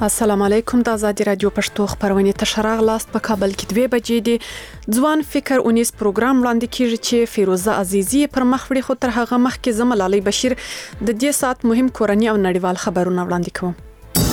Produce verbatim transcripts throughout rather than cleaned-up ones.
السلام علیکم. د آزادي رادیو پښتو خبرونه تشراغ لاست په کابل کې دوه بجې دي. ځوان فکر اونیس پروګرام وړاندې کیږي چې فیروزه عزیزی پر مخ وړي، خو تر هغه مخکې زملالي بشیر د دې سات مهم کورنی او نړیوال خبرونه وړاندې کوم.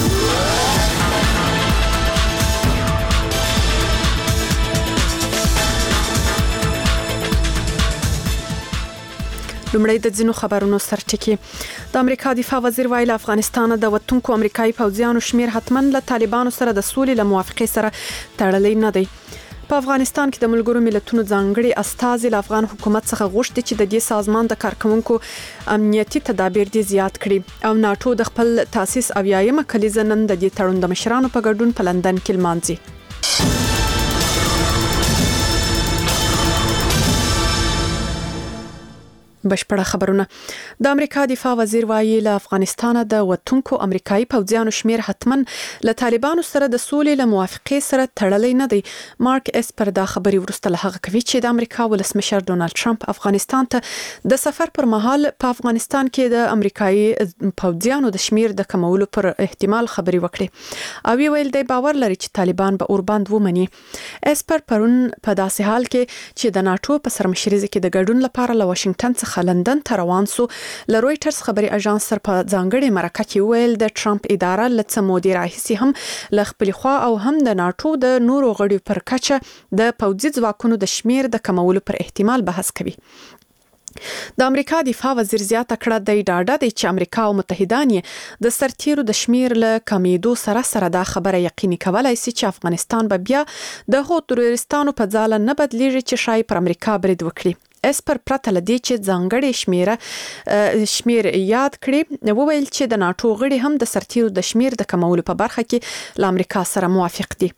لومړی د ځینو خبرونو سرټکی. د امریکا دفاع وزیر ویل افغانستان د وطنکو امریکایي پوځیانو شمیر حتماً له طالبانو سره د سولې له موافقې سره تړلی نه دی. په افغانستان کې د ملګرو ملتونو ځانګړي استازي له افغان حکومت څخه غوښتي چې د دې سازمان د کارکونکو امنیتي تدابیر دي زیات کړي او ناتو د خپل تاسیس اویایمه کلیزه نن د دې تړون د مشرانو په ګډون په لندن کې لمانځي. بشپړه خبرونه. د امریکا دفاع وزیر وایي له افغانستان د وطنکو امریکایي پوځیانو شمیر حتماً له طالبانو سره د سولې له موافقې سره تړلی نه دی. مارک اسپر دا خبري ورسته له هغه کوي چې د امریکا ولسمشر ډونالد ټرمپ افغانستان ته د سفر پر مهال په افغانستان کې د امریکایي پوځیانو د شمیر د کمولو پر احتمال خبري وکړي او ویل دی باور لري چې طالبان به اوربند ومني. اسپر پرون په داسې حال کې چې د ناتو په سرمشرۍ کې د ګډون لپاره له واشنگټن څخه لندن ته روان سو، له رويټرز خبري اژانس سره په ځانګړي مرکه کې ویل د ټرمپ اداره لڅ مودي راهسي هم له خپل خوا او هم د ناتو د نورو غړي پر کچه د پوځي ځواکونو د شمیر د کمولو پر احتمال بحث کوي. د امریکا دفاع وزیر زیاته کړه د ډاډه دی چې امریکا او متحدان د سرتیرو د شمیر له کمیدو سره سره دا خبره یقیني کولای شي چې افغانستان به بیا د هو تروریستانو په ځاله نه بدلیږي چې شای پر امریکا برید وکړي. اسپر پرته لدی چې ځانګړي شمیره شمیر یاد کړي وویل چې د ناتو غړي هم د سرتیرو د شمیر د کمولو په برخه کې له امریکا سره موافق دي.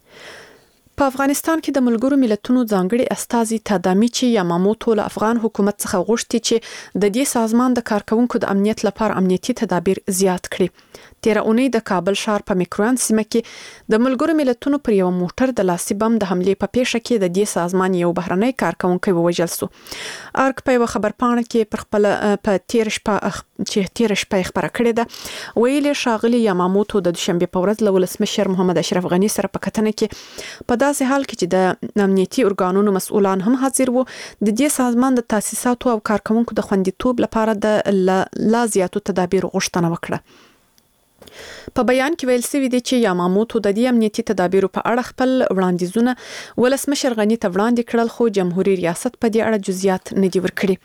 په افغانستان کې د ملګرو ملتونو ځانګړي استازي تادامیچی یاماموتو له افغان حکومت څخه غوښتي چې د دې سازمان د کارکونکو د امنیت لپاره امنیتي تدابیر زیات کړي. تیر اونۍ د کابل ښار په میکروان سیمه کې د ملګرو ملتونو پر یو موټر د لاسي بم د حمله په پیښه کې د دې سازمان یو بهرنی کارکونکو ووژل شو. ارک په یو خبرپاڼه کې پر خپل په تیر شپه چې تیر شپه خبره کړې ده ویل شاغلي یاماموتو د دوشنبه په ورځ له ولسمشر محمد اشرف غنی سره په کتنه کې په داسې حال کې چې د امنیتي ارګانونو مسؤلان هم حاضر وو د دې سازمان د تاسیساتو او کارکونکو د خوندیتوب لپاره د لا زیاتو تدابیر غوښتنه وکړه. په بیان کې ویل شوی دی چې یاماموتو د دې امنیتي تدابیرو په اړه خپل وړاندیزونه ولسمشر غنی ته وړاندې کړل، خو جمهوریت ریاست په دې اړه جزئیات نه دی ورکړي.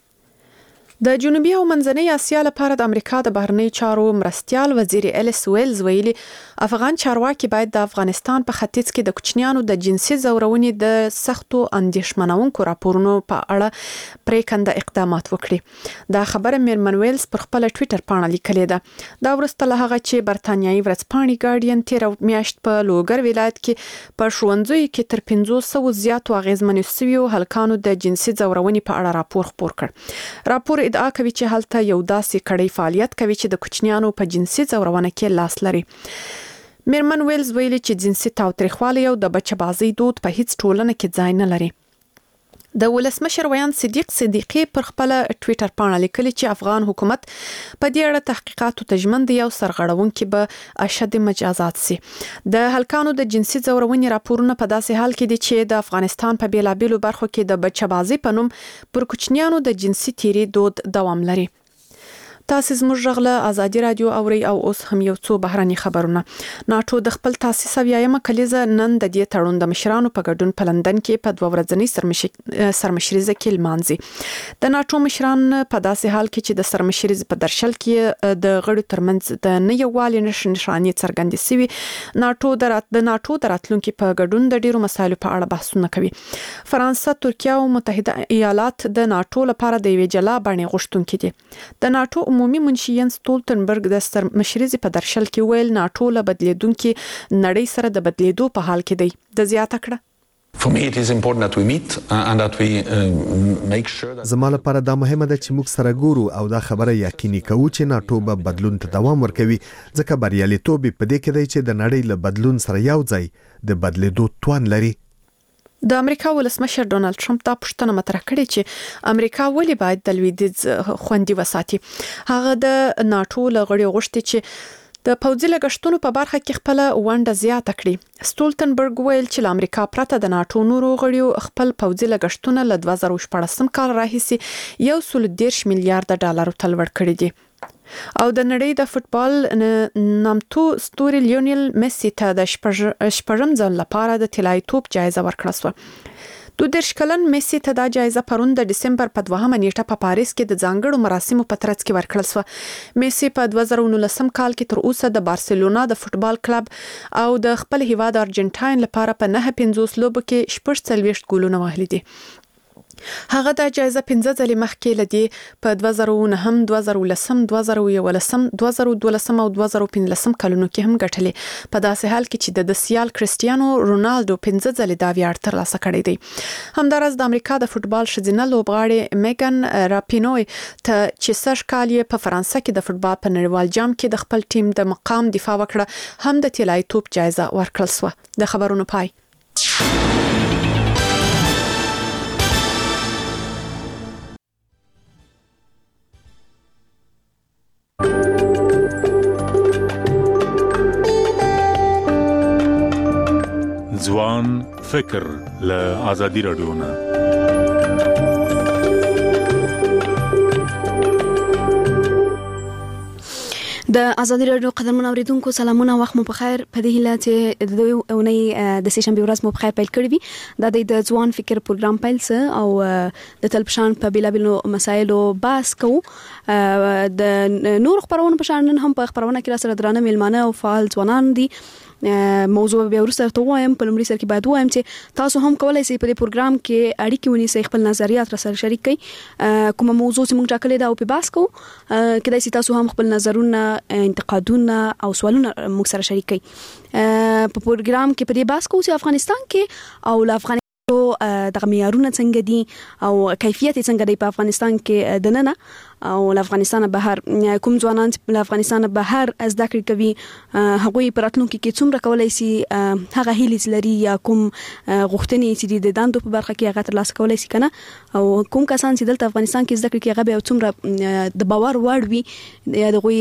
د جنوبي او منځنۍ اسیا لپاره د امریکا د بهرنی چارو مرستیال وزیر الیس ویلز ویلي افغان چارواکي باید د افغانستان په ختیځ کې د کوچنیانو د جنسي زورونې د سختو اندیشمنونکو راپورونو په اړه پریکنده اقدامات وکړي. دا خبره میرمن ویلز پر خپل ټوئیټر پاڼه لیکلې ده. دا ورسته له هغه چې برتانیایي ورځپاڼې ګارډین تیر میاشت په لوګر ولایت کې په ښوونځیو کې تر پنځه سوه زیاتو اغیزمنو سویو هلکانو د جنسي زورونې په اړه راپور خپور کړ. راپور ادعا کوي چې هلته یو داسې کړی فعالیت کوي چې د کوچنیانو په جنسي زورونه کې لاس لري. میرمن ویلز ویلي چې جنسي تاوتریخوالی او د بچه‌بازۍ دود په هیڅ ټولنه کې ځای نه لري. د ولسمشر ویان صدیق صدیقی پر خپل ټوئیټر پاڼه لیکلي چې افغان حکومت په دې اړه تحقیقاتو ته ژمن دی او سرغړونکي به اشد مجازات سي. د هلکانو د جنسي زورونې راپورونه په داسې حال کې دي چې د افغانستان په بیلابیلو برخو کې د بچه‌بازۍ په نوم پر کوچنیانو د جنسي تیری دود دوام لري. تاسو زموږ غږ له آزادي رادیو اوري او اوس هم یو څو بهرني خبرونه. ناتو د خپل تاسیس اویایمه کلیزه نن د دې تړون د مشرانو په ګډون په لندن کې په دوه ورځنۍ سرمشرۍ کې لمانځي. د ناتو مشران په داسې حال کې چې د سرمشرۍ په درشل کې د غړو ترمنځ د نه یووالي نشانې څرګندې شوي. ناتو د ناتو د راتلونکو په ګډون د ډیرو مسایلو په اړه بحثونه کوي. فرانسه، ترکیه او متحده ایالات د ناتو لپاره د یوې جلا بڼې غوښتونکي دي. د ناتو عمومي منشي ینس ستولتنبرګ د سرمشرۍ په درشل کې ویل ناتو له بدلیدونکو نړۍ سره د بدلیدو په حال کې دی. د زیاته کړه For me it is important that we meet uh, and that we uh, make sure that زما لپاره دا مهمه ده چې موږ سره ګورو او دا خبره یقیني کوو چې ناتو به بدلون ته دوام ورکوي، ځکه بریالیتوب په دې کې دی چې د نړۍ له بدلون سره یو ځای د بدلیدو توان لري. د امریکا ولسمشر ډونالد ټرمپ دا پوښتنه مطرح کړې چې امریکا ولې باید د لویدیځ خوندي وساتي. هغه د ناتو لغړی غوښتي چې د پوځي لګښتونو په برخه کې خپل ونډه زیاته کړې. سټولتنبرګ ویل چې امریکا پرته د ناتو نورو غړیو خپل پوځي لګښتونه له دوه زره شپږ کال راهیسې یو سل دېرش میلیارډ ډالر ته لوړ کړي دي. او د نړۍ د فوتبال نامتو ستوري لیونل میسي ته د شپږم ځل لپاره د طلایي توپ جایزه ورکړه شوه. دو دیرش کلن میسي ته دا جایزه پرون د دسمبر په دوهمه نیټه په پاریس کې د ځانګړو مراسمو په ترڅ کې ورکړل شوه. میسي په دوه زره نولس کال کې تر اوسه د بارسلونا د فوتبال کلب او د خپل هیواد ارجنټاین لپاره په نه پنځوس لوبو کې شپږ څلوېښت ګولونه وهلي دي. هغه د جایزه پنځه ځلې مخکې لدی په دوه زره نهه، دوه زره لس، دوه زره یوولس، دوه زره دولس او دوه زره پنځلس کلونو کې هم ګټلې. په داسې حال کې چې د سیال کریسټیانو رونالدو پنځه ځلې دا ویاړ ترلاسه کړی دی. همدارس د امریکا د فوتبال ښځینه لوبغاړې میګن راپینوی ته چې سږ کال یې په فرانسه کې د فوتبال په نړیوال جام کې د خپل ټیم د مقام دفاع وکړه هم د طلایي توپ جایزه ورکړل شوه. د خبرونو پای. ځوان فکر له آزادي رادیو نه. د آزادي رادیو قدرمن اوریدونکو سلامونه، وخت مو په خیر. په دې هیله چې د دوی اونۍ د سه شنبه ورځ مو په خیر پیل کړی وي. دا د ځوان فکر پروګرام پیل څه او د تلپشان په بیلابیلو مسایلو بحث کوو. د نور خبرونه په شان هم په خبرونه کې را سره درانه میلمانه او فعال ځوانان دي. موضوع بیا ورسره ته وایم. په لومړي سر کې باید وایم چې تاسو هم کولای شئ په دې پروګرام کې اړیکې ونیسئ، خپل نظریات را سره شریک کړئ. کومه موضوع چې موږ ټاکلې ده او په بحث کوو، کېدای شي تاسو هم خپل نظرونه، انتقادونه او سوالونه موږ سره شریک کړئ. په پروګرام کې په دې بحث کوو چې افغانستان کې او ل افغانستان دغه معیارونه څنګه دي او کیفیت څنګه دی په افغانستان کې دننه او ل افغانستان بهر. کوم ځوانان ل افغانستان بهر زده کړې کوي، هغوی په راتلونکي کې څومره کولای شي هغه هیلې لري یا کوم غوښتنې چې د دندو په برخه کې هغه ترلاسه کولای شي کنه، او کوم کسان چې دلته افغانستان کې زده کړې کوي هغه به څومره د باور وړ وي یا دغوی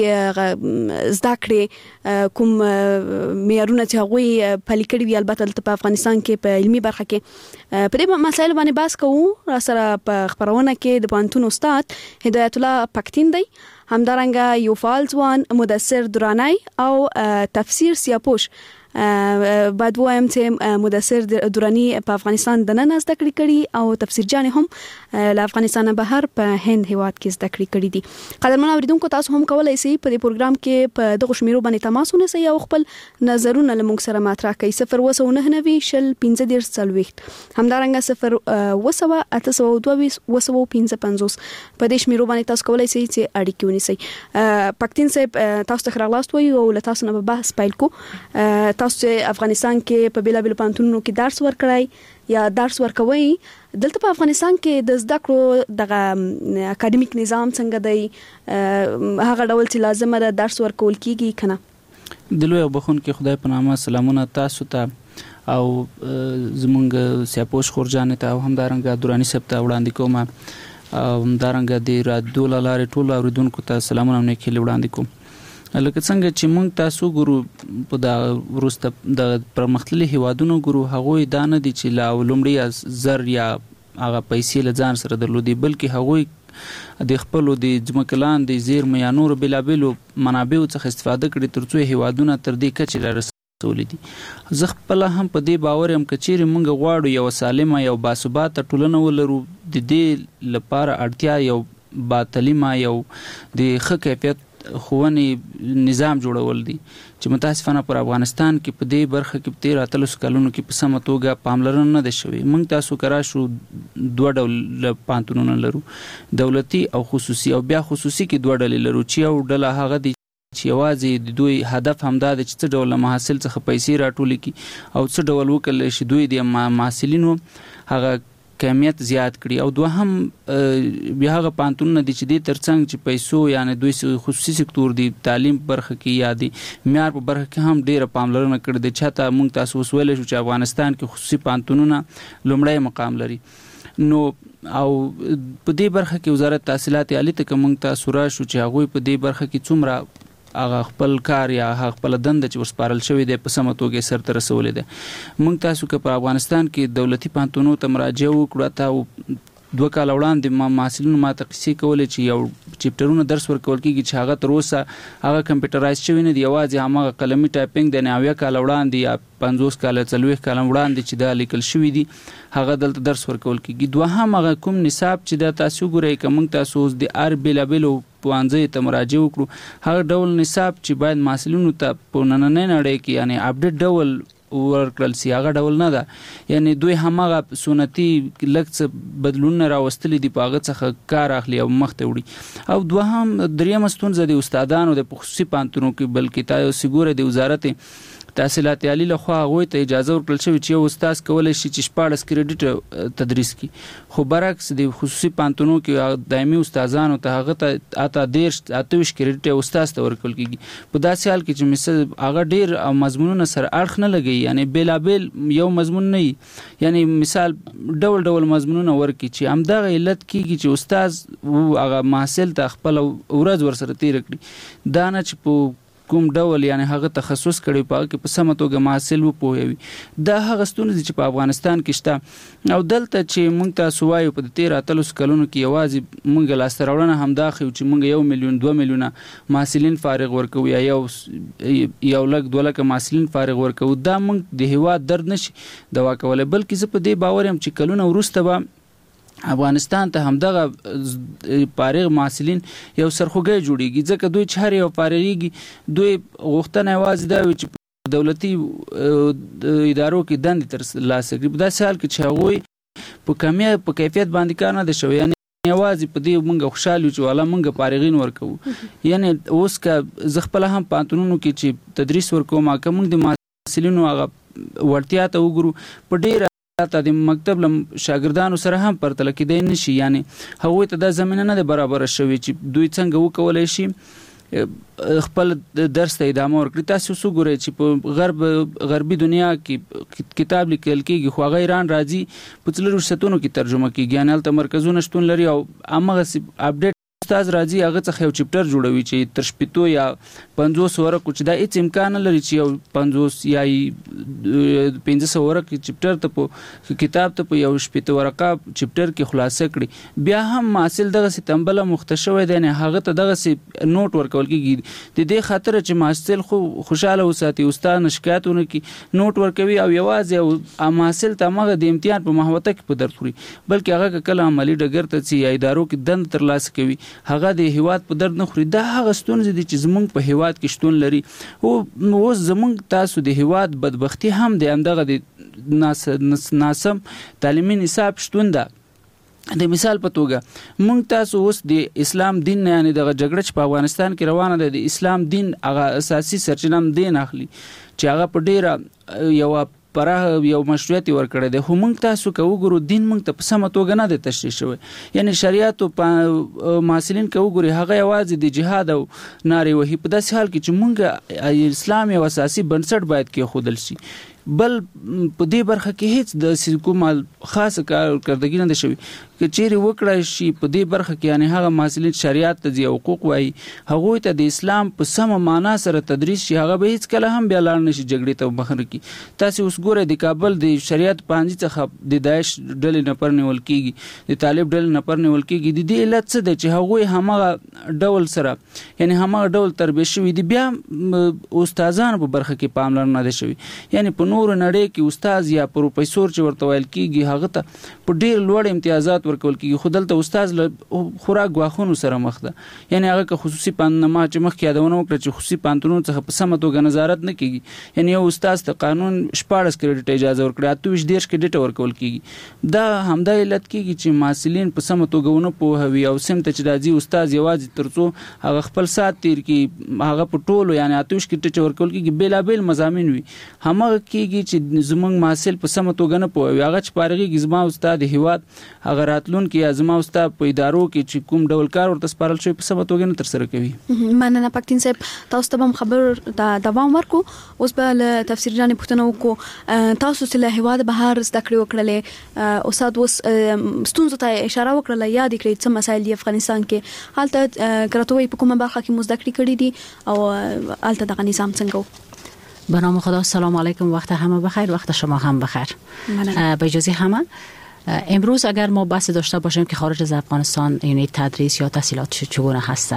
زده کړې کوم معیارونه چې هغوی پلي کړي وي. البته دلته په افغانستان کې په علمي برخه کې په دې مسایلو باندې بحث کوو. را سره په خبرونه کې د پوهنتون استاد هدایت الله پکتین دی، همدارنګه یو فعال ځوان مدثر درانی او تفسیر سیاپوش. بعد وایم چې مدثر درانی په افغانستان د نن زده کړې کړي او تفسیر جان هم له افغانستان بهر په هند هیواد کې زده کړې کړي دي. قدرمن اوریدونکو تاسو هم کولای شئ په دې پروګرام کې په دغه شمیرو باندې تماس ونیسئ او خپل نظرونه له موږ سره مطرح کړئ. صفر اووه سوه نهه نوي شل پنځه دېرش څلوېښت، همدارنګه صفر اووه سوه اته سوه دوه اووه سوه پنځه پنځوس. په دې شمیرو باندې تاسو کولای شئ چې اړیکې ونیسئ. پکتین صاحب تاسو ته راغلاست وایو او له تاسو نه بحث پیل کو. تاسو چې افغانستان کې په بیلابیلو پوهنتونونو کې درس ورکړای یا درس ورکوي، دلته په افغانستان کې د زده کړو دغه اکاډمیک نظام څنګه دی، هغه ډول چې لازمه ده درس ورکول کیږي کنه؟ د لوی بخون کې خدای په نامه سلامونه تاسو ته او زمونږ سیاپوش خورجان ته او همدارنګه درانی صاحب ته وړاندې کوم، او همدارنګه د رادیو لارې ټول اوریدونکو ته سلامونه نه کلی وړاندې کوم. لکه څنګه چې موږ تاسو ګورو په دا وروسته د پرمختللي هیوادونو ګورو، هغوی دا نه دي چې لا لومړی زر یا هغه پیسې له ځان سره درلودي، بلکې هغوی د خپلو د ځمکې لاندې زیرمو یا نورو بېلابېلو منابعو څخه استفاده کړي تر څو هیوادونه تر دې کچې رارسولي دي. زه خپله هم په دې باور یم که چیرې موږ غواړو یوه سالمه یو باثباته ټولنه ولرو، د دې لپاره اړتیا یو باتلیمه یو د ښه کیفیت ښوونې نظام جوړول دي چې متاسفانه پر افغانستان کې په دې برخه کې په تېرو اتلسو کلونو کې په سمه توګه پاملرنه نه ده شوې. موږ تاسو که راشو دوه ډوله پوهنتونونه لرو، دولتي او خصوصي، او بیا خصوصي کې دوه ډلې لرو چې یو ډله هغه دي چې یوازې د دوی هدف همدا دی چې څه ډول محصل څخه پیسې راټولې کړي او څه ډول وکړلی شي دوی د محصلینو هغه کمیت زیات کړي. او دوهم بیا هغه پوهنتونونه دي چې دې ترڅنګ چې پیسو یعنې دوی خصوصي سکتور دی تعلیم برخه کې یا د معیار په برخه کې هم ډېره پاملرنه کړې ده. چاته موږ تاسو اوس ویلی شو چې افغانستان کې خصوصي پوهنتونونه لومړی مقام لري. نو او په دې برخه کې وزارت تحصیلات عالی ته که موږ تاسو راشو چې هغوی په دې برخه کې څومره هغه خپل کار یا هغه خپل دنده چې ورسپارل شوی دی په سمه توګه سرته رسولې ده. موږ تاسو که په افغانستان کې دولتي پوهنتونونو ته مراجعه وکړو تا دوه کال وړاندې ما محصلینو ماته قصې کولې چې یو چپټرونه درس ورکول کېږي چې هغه تر اوسه هغه کمپیوټرایز شوی نه دی، یوازې هماغه قلمي ټایپینګ د اویا کال وړاندې یا پنځوس کاله څلوېښت کاله وړاندې چې دا لیکل شوي دي هغه دلته درس ورکول کېږي. دوهم هغه کوم نصاب چې دا تاسو ګورئ که موږ تاسو اوس د هر بېلابېلو پوهنځیو ته مراجعه وکړو هغه ډول نصاب چې باید محصلینو ته په نننۍ نړۍ کې یعنی اپډیټ ډول ورکړل سي هغه ډول نه ده، یعنی دوی هماغه سنتي لږ څه بدلونونه راوستلي دي په هغه څخه کار اخلي او مخته وړي. او دوهم دریمه ستونزه د استادانو د خصوصي پوهنتونونو کې بلکې تاسو ګورئ د وزارت تحصیلات عالی له خوا هغوی ته اجازه ورکړل شوې چې یو استاد کولی شي چې شپاړس کریډټ تدریس کړي، خو برعکس د خصوصي پوهنتونونو کې دایمي استادانو ته هغه ته اته دېرش اته ویشت کریډټ استاد ته ورکول کېږي. په داسې حال کې چې مثل هغه ډېر مضمونونه سره اړخ نه لګوي، یعنی بېلابېل یو مضمون نه وي، یعنی مثال ډول ډول مضمونونه ورکړي چې همدغه علت کېږي چې استاد هغه محصل ته خپله ورځ ورسره تېره کړي، دا نه چې په کوم ډول یعنی هغه تخصص کړي په هغه کې په سمه توګه محصل وپوهوي. دا هغه ستونزې چې په افغانستان کې شته او دلته چې موږ تاسو وایو په تېرو اتلسو کلونو کې یوازې موږ لاسته راوړنه همدا ښیو چې موږ یو میلیون دوه میلیونه محصلین فارغ ورکوو یا یو یو لک دوه لکه محصلین فارغ ورکوو. دا موږ د هېواد درد نشي دوا کولی، بلکې زه په دې باور یم چې کلونه وروسته به افغانستان ته همدغه فارغ محصلین یو سرخوږی جوړیږي، ځکه دوی چې هر یو فارغیږي دوی غوښتنه یوازې دا وي چې دولتي ادارو کې دندې ترلاسه کړي، په داسې حال کې چې هغوی په کمی په کیفیت باندې کار نه دی شوی، یعنی یوازې په دې موږ خوشحال یو چې والا موږ فارغین ورکوو. یعنی اوس که زه خپله هم پوهنتونونو کې چې تدریس ورکوم که موږ د محصلینو هغه وړتیا ته وګورو په ډېره تا د مکتب له شاګردانو سره هم پرتله کېدی نشي، یعنی هغوی ته دا زمینه نه ده برابره شوې چې دوی څنګه وکولی شي خپل درس ته ادامه ورکړي. تاسو اوس وګورئ چې په غرب غربي دنیا کې کتاب لیکل کېږي خو هغه ایران راځي په څلورو ریاستونو کې ترجمه کېږي، یعنې هلته مرکزونه شتون لري او هماغسې اپډیټ استاد راځي هغه څخه یو چپټر جوړوي چې تر شپېتو یا پنځوس ورقو چې دا هېڅ امکان نه لري چې یو پنځوس یا پنځه سوه ورقې چپټر ته په کتاب ته په یو شپېته ورقه چپټر کې خلاصه کړي. بیا هم محصل دغسې تنبله مخته شوی دی، یعنې هغه ته دغسې نوټ ورکول کېږي د دې خاطره چې محصل خو خوشحاله وساتي، استاد نه شکایت ونه کړي، نوټ ورکوي او یوازې محصل ته هماغه د امتحان په محوطه کې په درد خوري، بلکې هغه که کله عملي ډګر ته ځي یا ادارو کې دنده ترلاسه کوي هغه د هیواد په درد نه خوري. دا هغه ستونزې دي چې زمونږ په هیواد کې شتون لري. اوس زمونږ تاسو د هیواد بدبختي هم د همدغه د ناسم تعلیمي نصاب شتون ده. د مثال په توګه مونږ تاسو اوس د اسلام دین نه یعنی دغه جګړه چې په افغانستان کې روانه ده د اسلام دین هغه اساسي سرچینه هم دین اخلي چې هغه په ډیره یو پراخه یو مشروعیت ورکړی دی، خو موږ تاسو که وګورو دین موږ ته په سمه توګه نه دی تشریح شوی، یعنی شریعت او محصلین که وګوري هغه یوازې د جهاد او نارې وهي، په داسې حال کې چې موږ اسلام یو اساسي بنسټ باید کېښودل شي. بل په دې برخه کې هیڅ د کومه خاصه کارکردګي نه ده شوې که چیرې وکړای شي په دې برخه کې، یعنی هغه محصلین شریعت ته ځي حقوق وایي هغوی ته د اسلام په سمه معنا سره تدریس شي، هغه به هیڅکله هم بیا لاړ نه شي جګړې ته مخه نه کړي. تاسې اوس ګورئ د کابل د شریعت پوهنځي څخه د داعش ډلې نفر نیول کېږي، د طالب ډلې نفر نیول کېږي. د دې علت څه دی چې هغوی هماغه ډول سره یعنی هماغه ډول تربیه شوي دي، بیا استادانو په برخه کې پاملرنه نه ده شوې، یعنی په نورو نړۍ کې استاد یا پروفیسور چې ورته ویل کېږي هغه ته په ډېر لوړ امتیازات ورکول کېږي، خو دلته استاد له خورا ګواښونو سره مخ ده. یعنی هغه که خصوصي پوهنتون ما چې مخکې یادونه وکړه چې خصوصي پوهنتونونو څخه په سمه توګه نظارت نه کېږي، یعنی یو استاد ته قانون شپاړس کریډټ اجازه ورکړي، اته ویشت دېرش کریډټ ورکول کېږي. دا همدا علت کېږي چې محصلین په سمه توګه ونه پوهوي او سم ته چې راځي استاد یوازې تر څو هغه خپل ساعت تېر کړي هغه په ټولو یعنی اته ویشت کریډټ ورکول کېږي بېلابېل مضامین وي، هماغه کې کیږي چې زمونږ محصل په سم توګه نه پوهوي. هغه چې فارغېږي زما استاد هیواد هغه راتلونکي یا زما استاد په ادارو کې چې کوم ډول کار ورته سپارل شوی په سم توګه نه ترسره کوي. مننه پکتین صاحب، تاسو ته هم خبر دا دوام ورکو. اوس به له تفسیر جان پوښتنه وکړو، تاسو چې له هیواد بهر زده کړې وکړلې، استاد اوس ستونزو ته اشاره وکړه، یاد کړئ څه مسایل دی افغانستان کې، حالت کراتوی په کومه برخه کې مزده کړې کړې دي او حالت دغه نظام څنګه و؟ به نام خدا، سلام علیکم، وقت همه بخیر، وقت شما هم بخیر. به اجازه همه، امروز اگر ما بحث داشته باشیم که خارج از افغانستان یعنی تدریس یا تحصیلات چگونه هسته،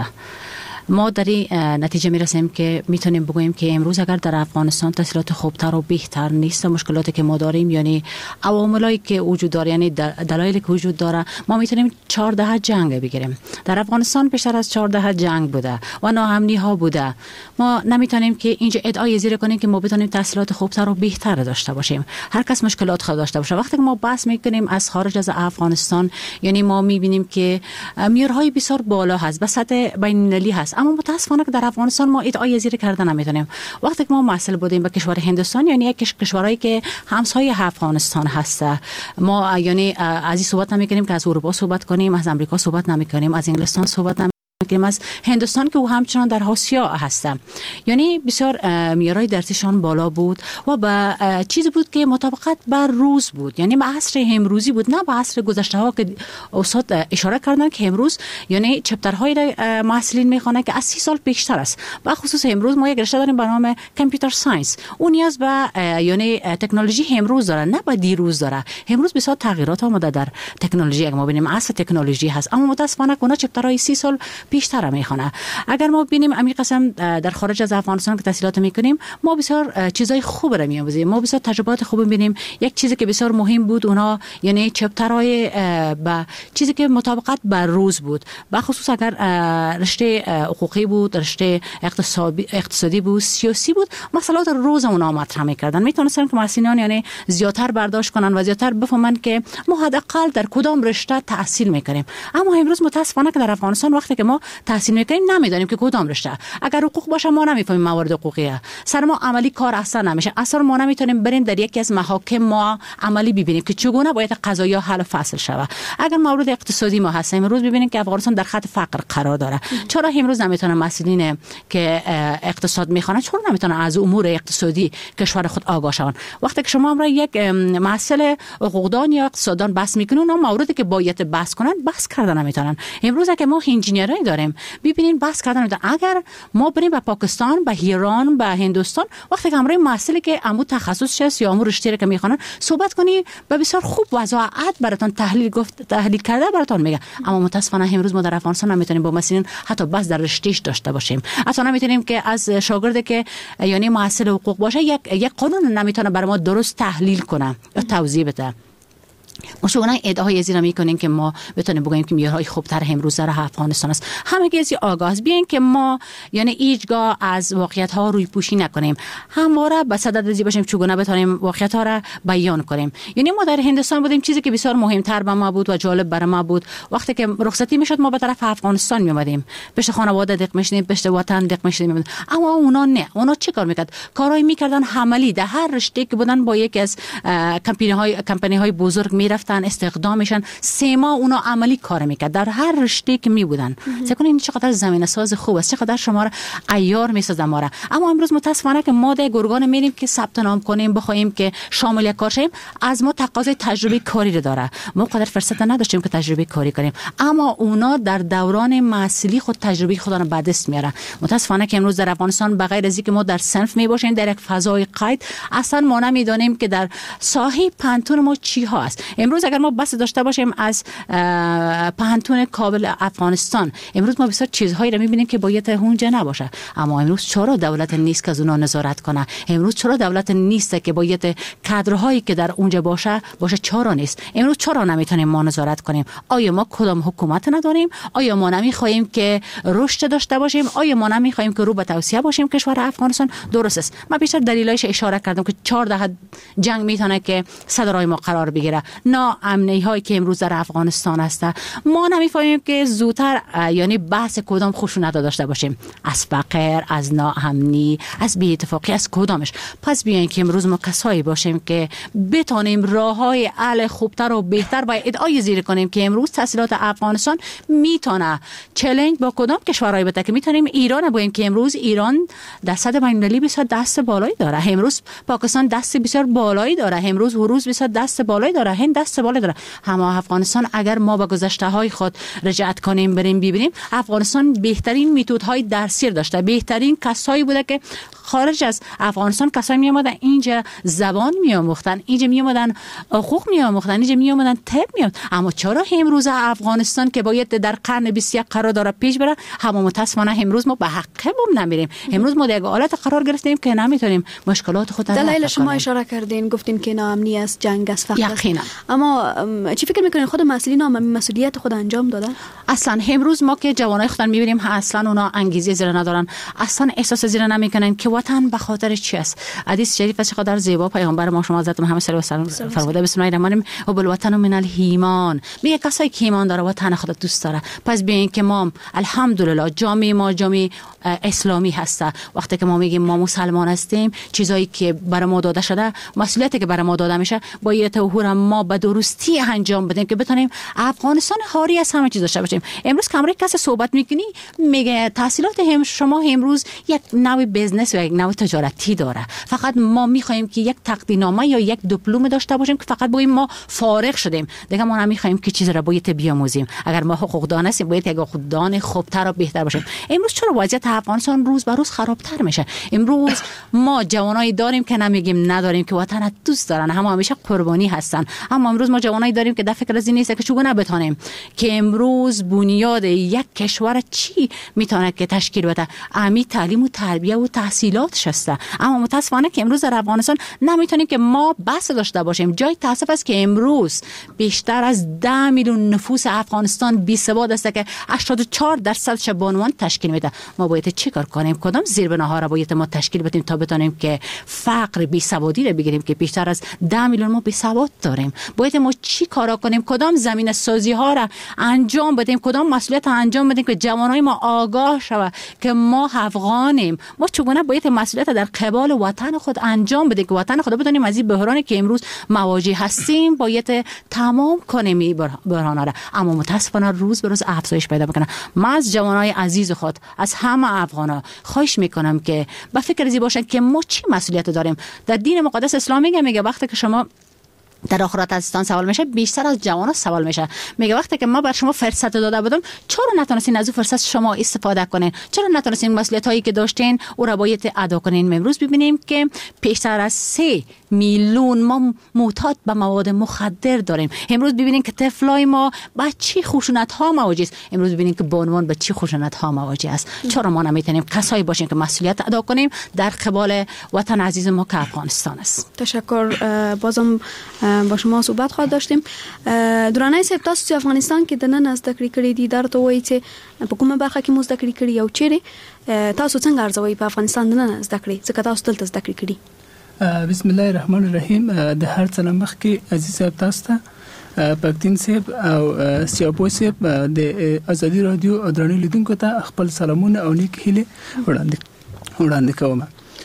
ما در این نتیجه میرسیم که میتونیم بگوییم که امروز اگر در افغانستان تحصیلات خوبتر و بهتر نیست، مشکلاتی که ما داریم یعنی عواملی که وجود داره، یعنی دلایلی که وجود داره، ما میتونیم چهار دهه جنگ بگیریم. در افغانستان بیشتر از چهار دهه جنگ بوده و ناامنی ها بوده. ما نمیتونیم که اینجا ادعای زیر کنیم که ما بتونیم تحصیلات خوبتر و بهتر داشته باشیم. هر کس مشکلات خود داشته باشه. وقتی که ما بحث میکنیم از خارج از افغانستان، یعنی ما میبینیم که معیارهای بسیار بالا هست، به سطح بین‌المللی هست، اما متاسفانه که در افغانستان ما ادعای زیر کردن نمیتونیم. وقتی که ما محصل بودیم به کشور هندوستان، یعنی یک کشورهایی که همسایه افغانستان هسته، ما یعنی از این صحبت نمیکنیم که از اروپا صحبت کنیم، از امریکا صحبت نمیکنیم، از انگلستان صحبت نمی که از هندوستان که او همچنان در آسیا هستم، یعنی بسیار معیارهای درسیشان بالا بود و به چیزی بود که مطابقت بر روز بود، یعنی به عصر امروزی بود، نه به عصر گذشته ها که استاد اشاره کردن که امروز یعنی چپترهای محصلین میخوانند که از سی سال بیشتر است. به خصوص امروز ما یک رشته داریم به نام کامپیوتر ساینس، اون نیاز به یعنی تکنولوژی امروز داره، نه به دیروز داره. امروز بسیار تغییرات آمده در تکنولوژی، اگه ما ببینیم عصر تکنولوژی هست، اما متاسفانه اونا چپترهای سی سال بیشتر میخونه. اگر ما ببینیم امی قسم در خارج از افغانستان که تحصیلات میکنیم، ما بسیار چیزای خوب را میآموزیم، ما بسیار تجربات خوب میبینیم. یک چیزی که بسیار مهم بود اونا یعنی چپترهای با چیزی که مطابقت بر روز بود، به خصوص اگر رشته حقوقی بود، رشته اقتصادی اقتصادی بود، سیاسی بود، مسائل روز اونا مطرح میکردن. میتونستن که محصلین یعنی زیاتر برداشت کنن و زیاتر بفهمن که ما حداقل در کدام رشته تحصیل میکنیم. اما امروز متاسفانه که در افغانستان وقتی که ما تحصیل میکنیم نمیدونیم که کدام رشته. اگر حقوق باشه ما نمیفهمیم موارد حقوقیه، سر ما عملی کار اصلا نمیشه، اصلا ما نمیتونیم بریم در یکی از محاکم ما عملی ببینیم که چگونه باید قضایا حل فصل شود. اگر مورد اقتصادی ما هستیم، امروز ببینیم که افغانستان در خط فقر قرار داره. چرا امروز نمیتونن مسئولین که اقتصاد میخوانن چرا نمیتونن از امور اقتصادی کشور خود آگاه شون؟ وقتی که شما امروز یک مسئله حقوقدان یا اقتصاددان بحث میکنن، اون موردی که باید بحث کنن بحث کردن نمیتونن. امروز که ما انجینیرای داریم، ببینین بحث کردن نمیتونن. اگر ما بریم به پاکستان، به ایران، به هندوستان، وقتی که امروز مسئله که امو تخصص هست یا امو رشته که میخوانن صحبت کنی، به بسیار خوب وضاحت براتون تحلیل گفت تحلیل کرده براتون میگه. اما متاسفانه امروز ما در افغانستان نمیتونیم با مسئولین حتی بس در رشتهش داشته باشیم. اصلا نمیتونیم که از شاگردی که یعنی محصل حقوق باشه یک یک قانون نمیتونه برای ما درست تحلیل کنه یا توضیح بده. ما شما ادعای زیرا میکنیم که ما بتونیم بگوییم که معیارهای خوبتر امروز در افغانستان است. همه کسی آگاه است. بیاین که ما یعنی هیچگاه از واقعیت ها روی پوشی نکنیم، همواره به صدد ازی باشیم چگونه بتونیم واقعیت ها را بیان کنیم. یعنی ما در هندوستان بودیم، چیزی که بسیار مهمتر به ما بود و جالب برای ما بود، وقتی که رخصتی میشد ما به طرف افغانستان می اومدیم، پشت خانواده دق میشدیم، پشت وطن دق میشدیم. اما اونا نه، اونا چی کار میکرد؟ کارهای میکردن عملی، در هر رشته که بودن با یکی از کمپانی های کمپانی های بزرگ میرفتن استخدام میشن، سه ماه اونا عملی کار میکرد در هر رشته که می بودن. فکر این چقدر زمینه ساز خوب است، چقدر شما را عیار میسازه ما را. اما امروز متاسفانه که ما در گرگان میریم که ثبت نام کنیم، بخوایم که شامل یک کار شیم، از ما تقاضای تجربه کاری رو داره. ما قدر فرصت نداشتیم که تجربه کاری کنیم، اما اونا در دوران محصلی خود تجربه خودشون رو به دست میارن. متاسفانه که امروز در افغانستان بغیر از اینکه ما در صنف می باشیم در یک فضای قید، اصلا ما نمیدونیم که در ساحه پانتون ما چی هست. امروز اگر ما بس داشته باشیم از پانتون کابل افغانستان، امروز ما بسیار چیزهایی رو میبینیم که باید اونجا نباشه. اما امروز چرا دولت نیست که از اونها نظارت کنه؟ امروز چرا دولت نیست که باید کادرهایی که در اونجا باشه باشه؟ چرا نیست؟ امروز چرا نمیتونیم ما نظارت کنیم؟ آیا ما کدام حکومت نداریم؟ آیا ما نمیخوایم که رشد داشته باشیم؟ آیا ما نمیخوایم که رو به توسعه باشیم کشور افغانستان؟ درست است. من بیشتر دلیلایش اشاره کردم که چهار دهه جنگ میتونه که صدرای ما قرار بگیره. ناامنی هایی که امروز در افغانستان است. ما نمیفهمیم که زودتر یعنی بحث کدام خشونت داشته باشیم، از فقر، از ناامنی، از بی‌اتفاقی، از کدامش. پس بیاین که امروز ما کسایی باشیم که بتونیم راههای حل خوبتر و بهتر و ادعای زیر کنیم که امروز تحصیلات افغانستان میتونه چالش با کدام کشورهای بده، که میتونیم ایران بگیم که امروز ایران در سطح بین‌المللی بسیار دست بالایی داره، امروز پاکستان دست بسیار بالایی داره، امروز روس بسیار دست بالایی داره، هند دست بالایی داره. اما افغانستان اگر ما به گذشته های خود رجعت کنیم بریم ببینیم، افغانستان بهترین متدهای درسی داشته، بهترین کسایی بوده که خارج از افغانستان کسایی می اومدن اینجا زبان می آموختن، اینجا می اومدن حقوق می آموختن، اینجا می اومدن طب می آموختن. اما چرا امروز افغانستان که باید در قرن بیست و یک قرار داره پیش بره، همه متاسفانه امروز ما به حق بم نمیریم. امروز ما در حالت قرار گرفتیم که نمیتونیم مشکلات خود را حل کنیم. دلایل شما اشاره کردین، گفتین که ناامنی است، جنگ است، فقر است. یقینا. اما چی فکر میکنین خود مسئولین هم مسئولیت خود انجام دادن؟ اصلا امروز ما که جوانای خودن میبینیم اصلا اونا انگیزه زیر ندارن، اصلا احساس زیر نمیکنن که وطن به خاطر چی است. حدیث شریف از چقدر زیبا پیامبر ما شما حضرت محمد صلی الله علیه و سلم فرموده بسم الله الرحمن الرحیم و بالوطن من الایمان، میگه کسایی که ایمان داره وطن خود دوست داره. پس بیاین که ما الحمدلله جامعه ما جامعه اسلامی هسته، وقتی که ما میگیم ما مسلمان هستیم، چیزایی که برای ما داده شده، مسئولیتی که برای ما داده میشه باید ظهور ما به درستی انجام بدیم که بتونیم افغانستان خالی از همه چیز داشته باشیم. امروز کمره کسی صحبت میکنی میگه تحصیلات هم شما امروز یک نوع بیزنس و یک نوع تجارتی داره، فقط ما میخوایم که یک تقدیرنامه یا یک دیپلم داشته باشیم که فقط بگیم ما فارغ شدیم، دیگه ما نمیخوایم که چیز را باید بیاموزیم. اگر ما حقوقدان هستیم باید یک حقوقدان خوبتر و بهتر باشیم. امروز چرا وضعیت افغانستان روز به روز خرابتر میشه؟ امروز ما جوانایی داریم که نمیگیم نداریم که وطن دوست دارن، اما همیشه قربانی هستن. اما امروز ما جوانایی داریم که در فکر از این نیست که چگونه بتونیم که امروز بنیاد یک کشور چی میتونه که تشکیل بده، امی تعلیم و تربیه و تحصیلاتش است. اما متاسفانه که امروز در افغانستان نمیتونیم که ما بحث داشته باشیم. جای تاسف است که امروز بیشتر از ده میلیون نفوس افغانستان بی سواد است که هشتاد و چهار درصدش بانوان تشکیل میده. ما باید چیکار کنیم؟ کدام زیربناها را باید ما تشکیل بدیم تا بتونیم که فقر بی سوادی را بگیریم که بیشتر از ده میلیون ما بی سواد داریم؟ باید ما چی کارا کنیم؟ کدام زمینه سازی ها را انجام بدیم؟ کدام مسئولیت انجام بدیم که جوانای ما آگاه شوه که ما افغانیم؟ ما چگونه باید مسئولیت در قبال وطن خود انجام بدیم که وطن خود بتونیم از این بحرانی که امروز مواجه هستیم باید تمام کنیم این بحران را. اما متاسفانه روز به روز افزایش پیدا میکنه. من از جوانای عزیز خود، از همه افغانا خواهش میکنم که به فکر ازی باشن که ما چی مسئولیت داریم. در دین مقدس اسلام میگه میگه وقتی که شما در آخرت ازتان سوال میشه، بیشتر از جوانان سوال میشه. میگه وقتی که ما بر شما فرصت داده بودم چرا نتونستین از اون فرصت شما استفاده کنین؟ چرا نتونستین مسئولیت هایی که داشتین او را باید ادا کنین؟ امروز ببینیم که بیشتر از سه میلیون ما معتاد به مواد مخدر داریم. امروز ببینیم که طفلای ما با چی خشونت ها مواجه است. امروز ببینیم که بانوان با چی خشونت ها مواجه است. چرا ما نمیتونیم کسایی باشیم که مسئولیت ادا کنیم در قبال وطن عزیز ما که افغانستان است؟ تشکر. بازم با شما صحبت خواهد داشتیم. درانه صاحب، تاسو چې افغانستان کې د نن زده کړې کړې دي، درته وایي چې په کومه برخه کې مو زده کړې کړې او چیرې تاسو څنګه ارزوئ په افغانستان د نن زده کړې ځکه تاسو دلته زده کړې کړې؟ بسم الله الرحمن الرحیم. د هر څه مخ کې عزیز صاحب تاسو ته پکتین صاحب او سیاپو صاحب د ازادي رادیو او درنو لیدونکو ته خپل سلامونه او نیک هیله وړاندې وړاندې کوم.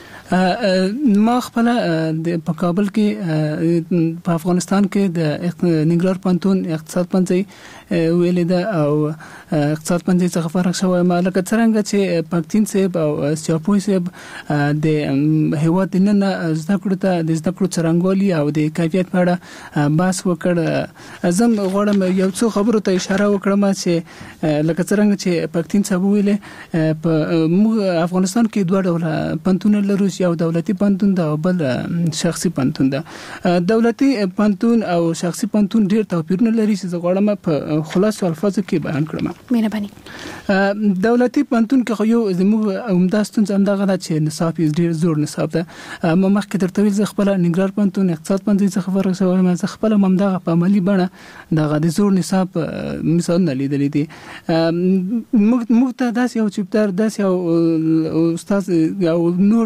ما خپل په کابل کې په افغانستان کې د ننګرهار پوهنتون اقتصاد پوهنځي ویلې ده او اقتصاد پوهنځي څخه فارغ شوی. ما لکه څنګه چې پکتین صاحب او سیاپو صاحب د هیواد د نن زده کړو ته د زده کړو څرنګوالي او د کیفیت په اړه بحث وکړ. زم غواړم یو څو خبرو ته اشاره وکړم چې لکه څنګه چې پکتین صاحب ویلې په افغانستان کې دوه ډوله پوهنتون لرو، یو دولتي پوهنتون ده او بل شخصي پوهنتون ده. دولتي پوهنتون او شخصي پوهنتون ډېر توپیرونه لري چې زه غواړم په خلاصو الفاظو کې بیان کړم. مهرباني. دولتي پوهنتون کې خو یو زموږ عمده ستونزه همدغه ده چې نصاب یې ډېر زوړ نصاب ده. ما مخکې درته ویل زه خپله ننګرهار پوهنتون اقتصاد پوهنځي څخه فارغ شوی یم. زه خپله هم همدغه په عملي بڼه دغه د زوړ نصاب مثالونه لیدلي دي. موږ ته داسې یو چپټر داسې یو استاد او نور جوړوي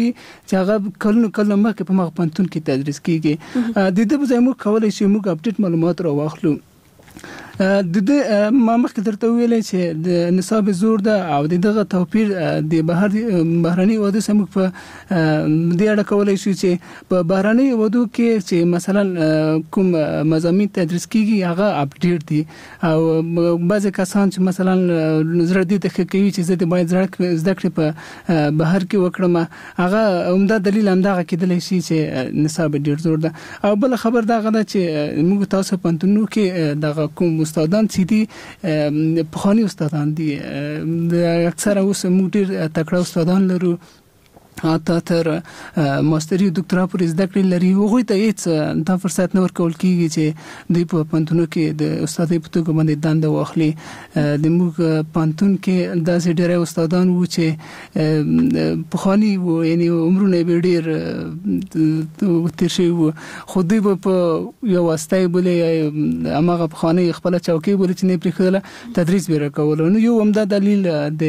چې هغه کله کله مخکې په مخ پنتون کې تدریس کیږي د دې په ځای موږ کولای شو موږ اپډیټ معلومات راواخلو د دې ما مخکې درته ویلې چې د نصاب زور ده او دغه توپیر د بهر بهرني ودو سم په دې اړه کولای شو چې په بهرني ودو کې چې مثلا کوم مضامین تدریس کیږي هغه اپډیټ دي او بعض کسان چې مثلا زړه دي ته کوي چې زه د باید زده کړې په بهر کې وکړم هغه عمده دلیل همدغه کېدلی شي چې نصاب ډیر زور ده او بل خبر دا غدا چې موږ تاسو پنتونو کې دغه کوم استادان چې دي پخوانی استادان دي اکثره اوس موږ ډیر تکړه استادان لرو حتی تر ماستری ډاکټرا پورې زده کړې لري هغوی ته هیڅ دا فرصت نه ورکول کیږي چې دوی په پنتونو کې د استادۍ په توګه باندې دنده واخلي د موږ پنتون کې داسې ډېر استادان وو چې پخوانی وو یعنی عمرونه به ډېر تیر شوي وو خو دوی په یو واسطه بولې هماغه پخوانی خپله چوکۍ بولې چې نه پرېښودله تدریس به یې راکولو نو یو همدا دلیل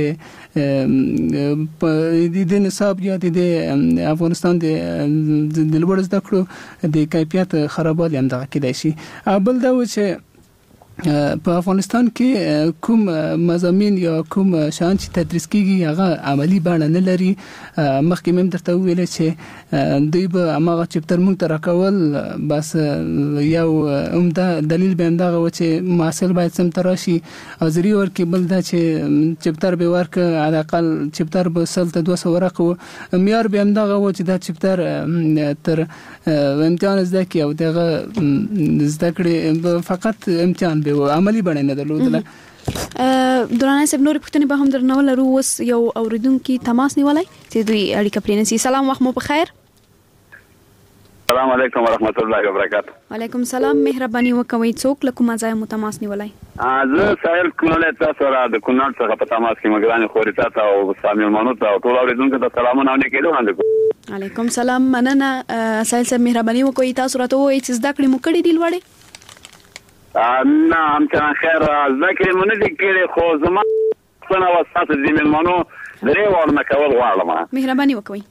د نصاب یا د افغانستان د لوړ زده کړو د کیفیت خرابوالي هم دغه کېدای شي بل دا و چې په افغانستان کې کوم مضامین یا کوم شیان چې تدریس کیږي هغه عملی بڼه نه لري مخکې مې درته وویل چې دوی به هماغه چپټر موږ ته راکول بس یو عمده دلیل به همدغه و چې محصل باید سمته راشي حاضري ورکړي بل دا چې چپټر به ورکړه حداقل چپټر به سل ته دوه سوه ورقه و معیار به همدغه و چې دا چپټر تر امتحان زده کړي او دغه زده کړې فقط امتحان عملی بڼه نه درلودله درانه صاحب نور پوښتنې به هم درنه ولرو اوس یو اوریدونکي تماس نیولای چې دوی اړیکه پرې نسی سلام وخت مو په خیر السلام علیکم ورحمت الله وبرکاته وعلیکم السلام مهرباني وکوي څوک له کومه ځای مو تماس نیولای زه سایل کونړ تاسو را د کونړ څخه په تماس کې مګرانې خوري تاسو او سامي مانو ته ټول اوریدونکو ته سلامونه او نیکي وړاندې علیکم سلام مننه سایل صاحب مهرباني وکوي تاسو راته وایي چې زده کړې مو کړې دي لوړې نه همچنان خیر ذکر مونږ دې کړې خو زما څنګه واسطه دې مېلمانو درې ورنه کول غواړم مهرباني وکوي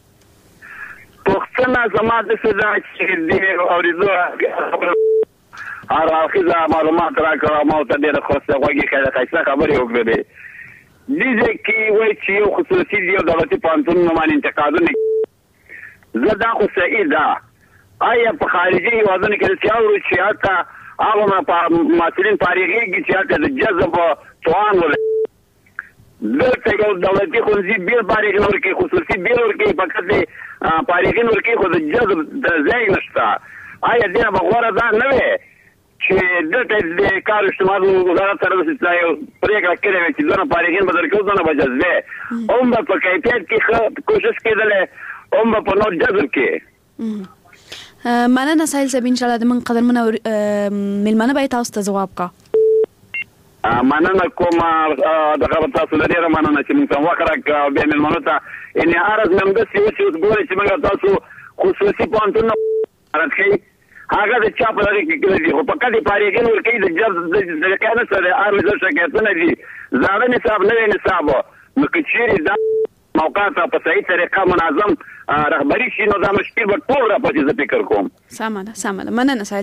پښتنه زما د سزا چې دې اوریدو هر اخیزه معلومات راکړم او ته ډېر خوشاله وګړي کله څه خبرې وکړې دې کې وایي چې یو خصوصي دی دولتي پانتون نه باندې انتقادونه زه دا خو صحیح ده آیا په خارجي هیوادونو کې چې اورو چې حتی هغه په مسؤلین فارغېږي چې هلته د جذب توان ولري دلته یو دولتي ښوونځي بېل فارغین ورکوي خصوصي بېل ورکوي فقط د فارغین ورکوي خو د جذب د ځای نشته آیا دې نه به غوره دا نه وي چې دلته د کار اجتماعي وزارت سره داسې یو پرېکړه کړې وي چې دونه فارغین به درکوو دونه به جذبې هم به په کیفیت کې ښه کوشش کېدلی هم به په نور جذب کې مننه سایل صاحب ان شاء الله د من قدرمنه ملمنه به تاسو ته جواب کا مننه کوم دغه تاسو لري مننه چې موږ وکړه به ملمنه ته ان ارز مم د سیو چې ګوري چې موږ تاسو خصوصي پانتون راځي هغه د چا په لري کې دي خو پکې دی پاريګن ورکې د جز د کانه سره ارز شکایتونه دي زاړه نصاب نه نصاب نو کچېری دا موقع ته په صحیح طریقه منظم رهبری شي نو دا مشکل به ټول را پاتې زه فکر کوم سمه ده سمه ده مننه سایل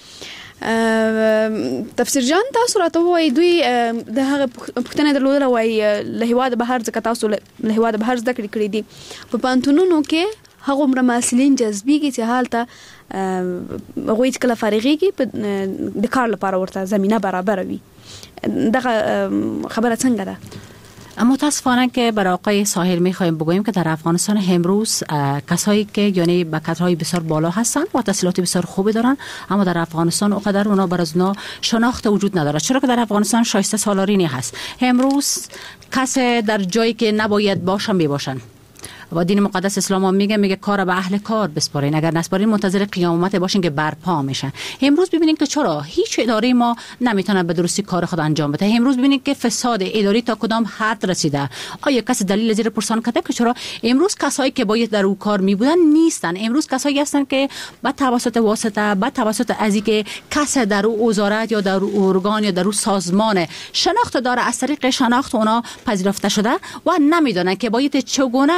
صاحب تفسیر جان تاسو راته وایي دوی د هغه پښتنه درلودل وایي له هواد بهر ځکه تاسو له هواد بهر زده کړی کړی دي په پانتونونو کې هغه عمر مسلین جذبيږي چې حالته غوي کله فارغيږي د کار لپاره ورته زمينه برابر وي دغه خبره څنګه ده متاسفانه که برای آقای ساحل میخوایم بگوییم که در افغانستان امروز کسایی که یعنی با کادرهای بسیار بالا هستند و تحصیلات بسیار خوبی دارند اما در افغانستان اونقدر اونا بر از اونا شناخت وجود نداره چرا که در افغانستان شایسته سالارینی هست امروز کسی در جایی که نباید باشن میباشن و دین مقدس اسلام هم میگه میگه کار به اهل کار بسپارین اگر نسپارین منتظر قیامت باشین که برپا میشن امروز ببینید که چرا هیچ اداره ما نمیتونه به درستی کار خود انجام بده امروز ببینید که فساد اداری تا کدام حد رسیده آیا کسی دلیل زیر پرسان کرده که چرا امروز کسایی که باید در او کار میبودن نیستن امروز کسایی هستن که با توسط واسطه با توسط ازی که کسی در او وزارت یا در او ارگان یا در او سازمان شناخت داره از طریق شناخت اونا پذیرفته شده و نمیدونن که باید چگونه که بر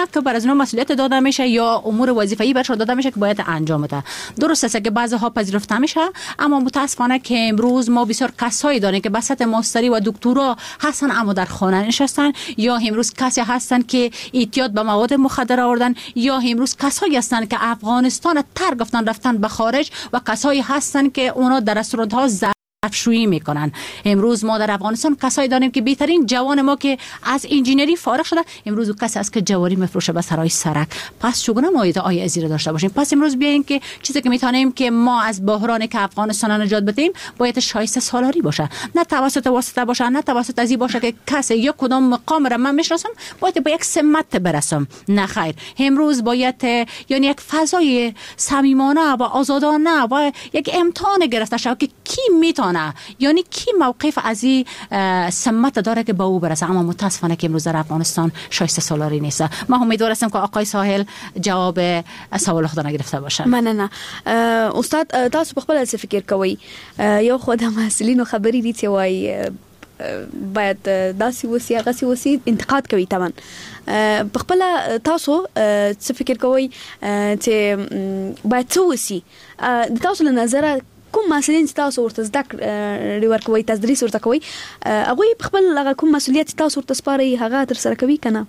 از ما مسئولیت داده میشه یا امور وظیفه‌ای برش داده میشه که باید انجام بده. درست است که بعضی ها پذیرفته میشه، اما متاسفانه که امروز ما بسیار کسایی داریم که به سطح ماستری و دکترا هستن اما در خانه نشستن، یا امروز کسی هستن که اعتیاد به مواد مخدر آوردن، یا امروز کسایی هستن که افغانستان تر گفتن رفتن به خارج و کسایی هستن که اونا در رستوران ها افشویی میکنن. امروز ما در افغانستان کسایی داریم که بهترین جوان ما که از انجینری فارغ شده امروز کسی است که جواری میفروشه به سرای سرک. پس چگونه ما ایده ازیر داشته باشیم؟ پس امروز بیاین که چیزی که میتونیم که ما از بحرانی که افغانستان نجات بدیم باید شایسته سالاری باشه، نه توسط واسطه باشه، نه توسط ازی باشه که کسی یا کدام مقام را من میشناسم باید با یک سمت برسم. نه خیر، امروز باید یعنی یک فضای صمیمانه و آزادانه و یک امتحان گرفته شود که کی میتونه، یعنی کی موقف از این سمت داره که با او برسه. اما متاسفانه که امروز در افغانستان شایسته سالاری نیست. ما امیدوار هستم که آقای ساحل جواب سوال خود نگرفته باشه. من نه استاد تاسو په خپل څه فکر کوئ؟ یو خو د محصلینو خبرې دي چې وایي باید داسې وسی هغه وسی انتقاد کوي. طبعا په خپل تاسو څه فکر کوئ چې باید څه وسی؟ د تاسو له نظره کوم مسؤلیت تاسو ورته زده کړئ ورکوي، تدریس ورته کوي، هغه په خپل هغه کوم مسؤلیت تاسو ورته سپارئ هغه تر سره کوي کنه؟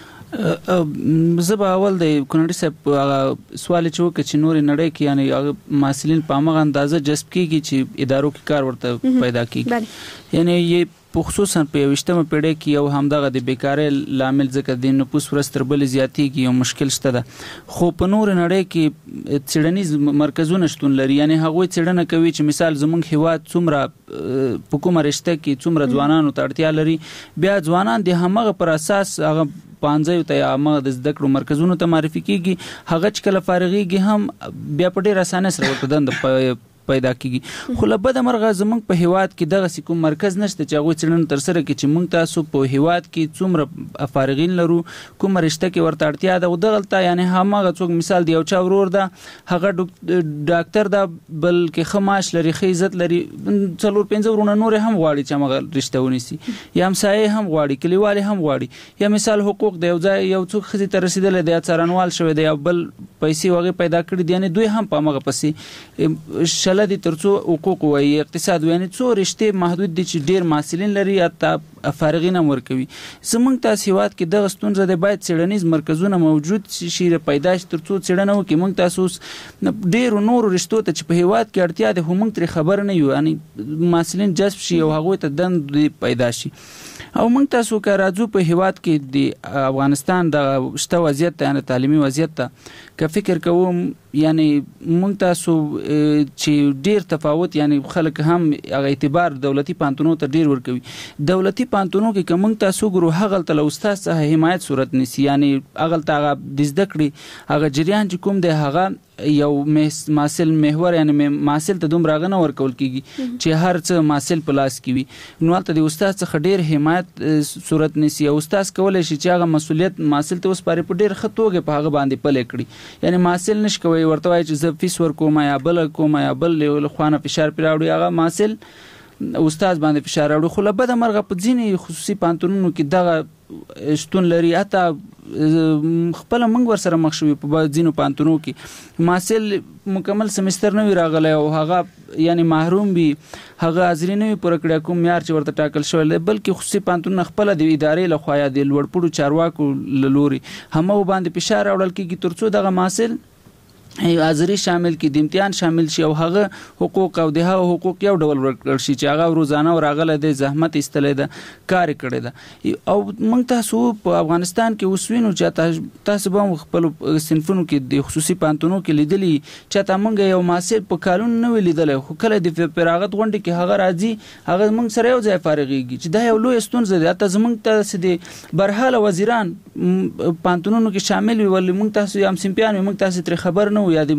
زه به اول د کونړي صاحب سوال چې وکړ چې نور نړۍ کې یعنی مسؤلین په هغه اندازه جذب کیږي چې ادارو کې کار ورته پیدا کیږي، یعنی یې خصوصا په یوشتمه پیړۍ کې یو همدغه د بیکارۍ لامل ځکه د نفوس ورځ تر بلې زیاتېږي یو مشکل شته ده. خو په نور نړۍ کې څېړنیز مرکزونه شتون لري، یعنی هغوی څېړنه کوي چې مثال زموږ هیواد څومره په کومه رشته کې څومره ځوانانو ته اړتیا لري، بیا ځوانان د همغه پر اساس هغه پانځه ته یا هغه د زده کړو مرکزونو ته معرفي کیږي. هغه چې کله فارغېږي هم بیا په ډېر اسانه سره ورته دنده پیدا کیږي. خو له بده مرغه زموږ په هیواد کې دغه کوم مرکز نشته چې هغوی څېړنه ترسره کړي چې موږ تاسو په هیواد کې څومره فارغین لرو، کومه رشته کې ورته اړتیا ده. او دغلته یعنی هماغه څوک مثال د یو چا ورور ده هغه ډاکټر ده بلکې ښه معاش لري، ښه عزت لري، څلور پنځه ورونه نور هم غواړي چې همغه رشته ونیسي، یا همسایه هم غواړي، کلیوالي هم غواړي، یا مثال حقوق د یو ځای یو څوک ښځې ته رسېدلی دی یا څارنوال شوی دی یا بل پیسې هغې پیدا کړي دي، یعنې دوی هم په همغه پسې شله دي تر څو حقوق وایي اقتصاد وایي، یعنې څو رشتې محدود دي چې ډېر محصلین لري حتی فارغین هم ورکوي. زموږ تاسو هیواد کې دغه ستونزه ده، باید څېړنیز مرکزونه موجود شي پیدا شي تر څو څېړنه وکړي. موږ تاسو ډېرو نورو رشتو ته چې په هیواد کې اړتیا ده خو موږ ترې خبر نه یو، یعنې محصلین جذب شي او هغوی ته دندې پیدا شي. او موږ تاسو که راځو په هیواد کې د افغانستان د شته وضعیت ته یعنې تعلیمي وضعیت ته که فکر کوم، یعنې موږ تاسو چې ډېر تفاوت یعنې خلک هم هغه اعتبار دولتي پوهنتونونو ته ډېر ورکوي. دولتي پوهنتونونو کې که موږ تاسو ګورو هغلته له استاد څخه حمایت صورت نیسي، یعنې هغلته هغه د زده کړې هغه جریان چې کوم دی هغه یو محصل محور یعنې محصل ته دومره هغه نه ورکول کېږي چې هر څه محصل په لاس کې وي. نو هلته د استاد څخه ډېر حمایت صورت نیسي او استاد کولی شي چې هغه مسؤلیت محصل ته وسپاري په ډېر ښه توګه په هغه باندې پلی کړي. یعنې محصل نشي کوی ورته وایي چې زه فیس ورکوم یا بله کوم یا بل له خوا نه فشار پرې راوړي، هغه محصل استاد باندې فشار راوړي. خو له بده مرغه په ځینې خصوصي پوهنتونونو کې دغه شتون لري، حتی خپله موږ ورسره مخ شوي په ځینو پوهنتونونو کې محصل مکمل سمستر نه وي راغلی او هغه یعنې محروم وي، هغه حاضري نه وي پوره کړې کوم معیار چې ورته ټاکل شوی دی، بلکې خصوصي پوهنتونونه خپله د ادارې لخوا یا د لوړپوړو چارواکو له لوري همغو باندې فشار راوړل کېږي تر څو دغه محصل حاضري شامل کی، د امتحان شامل شي او هغه حقوق او د هغه حقوق یو ډول ورکړل شي چې هغه روزانه راغلی دی، زحمت ایستلی ده، کار یې کړی ده. او موږ تاسو په افغانستان کې اوس وینو چې تاسو به هم خپلو صنفونو کې د خصوصي پوهنتونونو کې لیدلي چې ته موږ یو محصل په کالونو نه وي لیدلی، خو کله د فراغت غونډې کې هغه راځي هغه موږ سره یو ځای فارغېږي چې دا یو لویه ستونزه ده. حتی زموږ تاسې د برحاله وزیران پوهنتونونو کې شامل وي ولې موږ تاسو هم صنفیان وي موږ تاسې ترې خبر نه یا د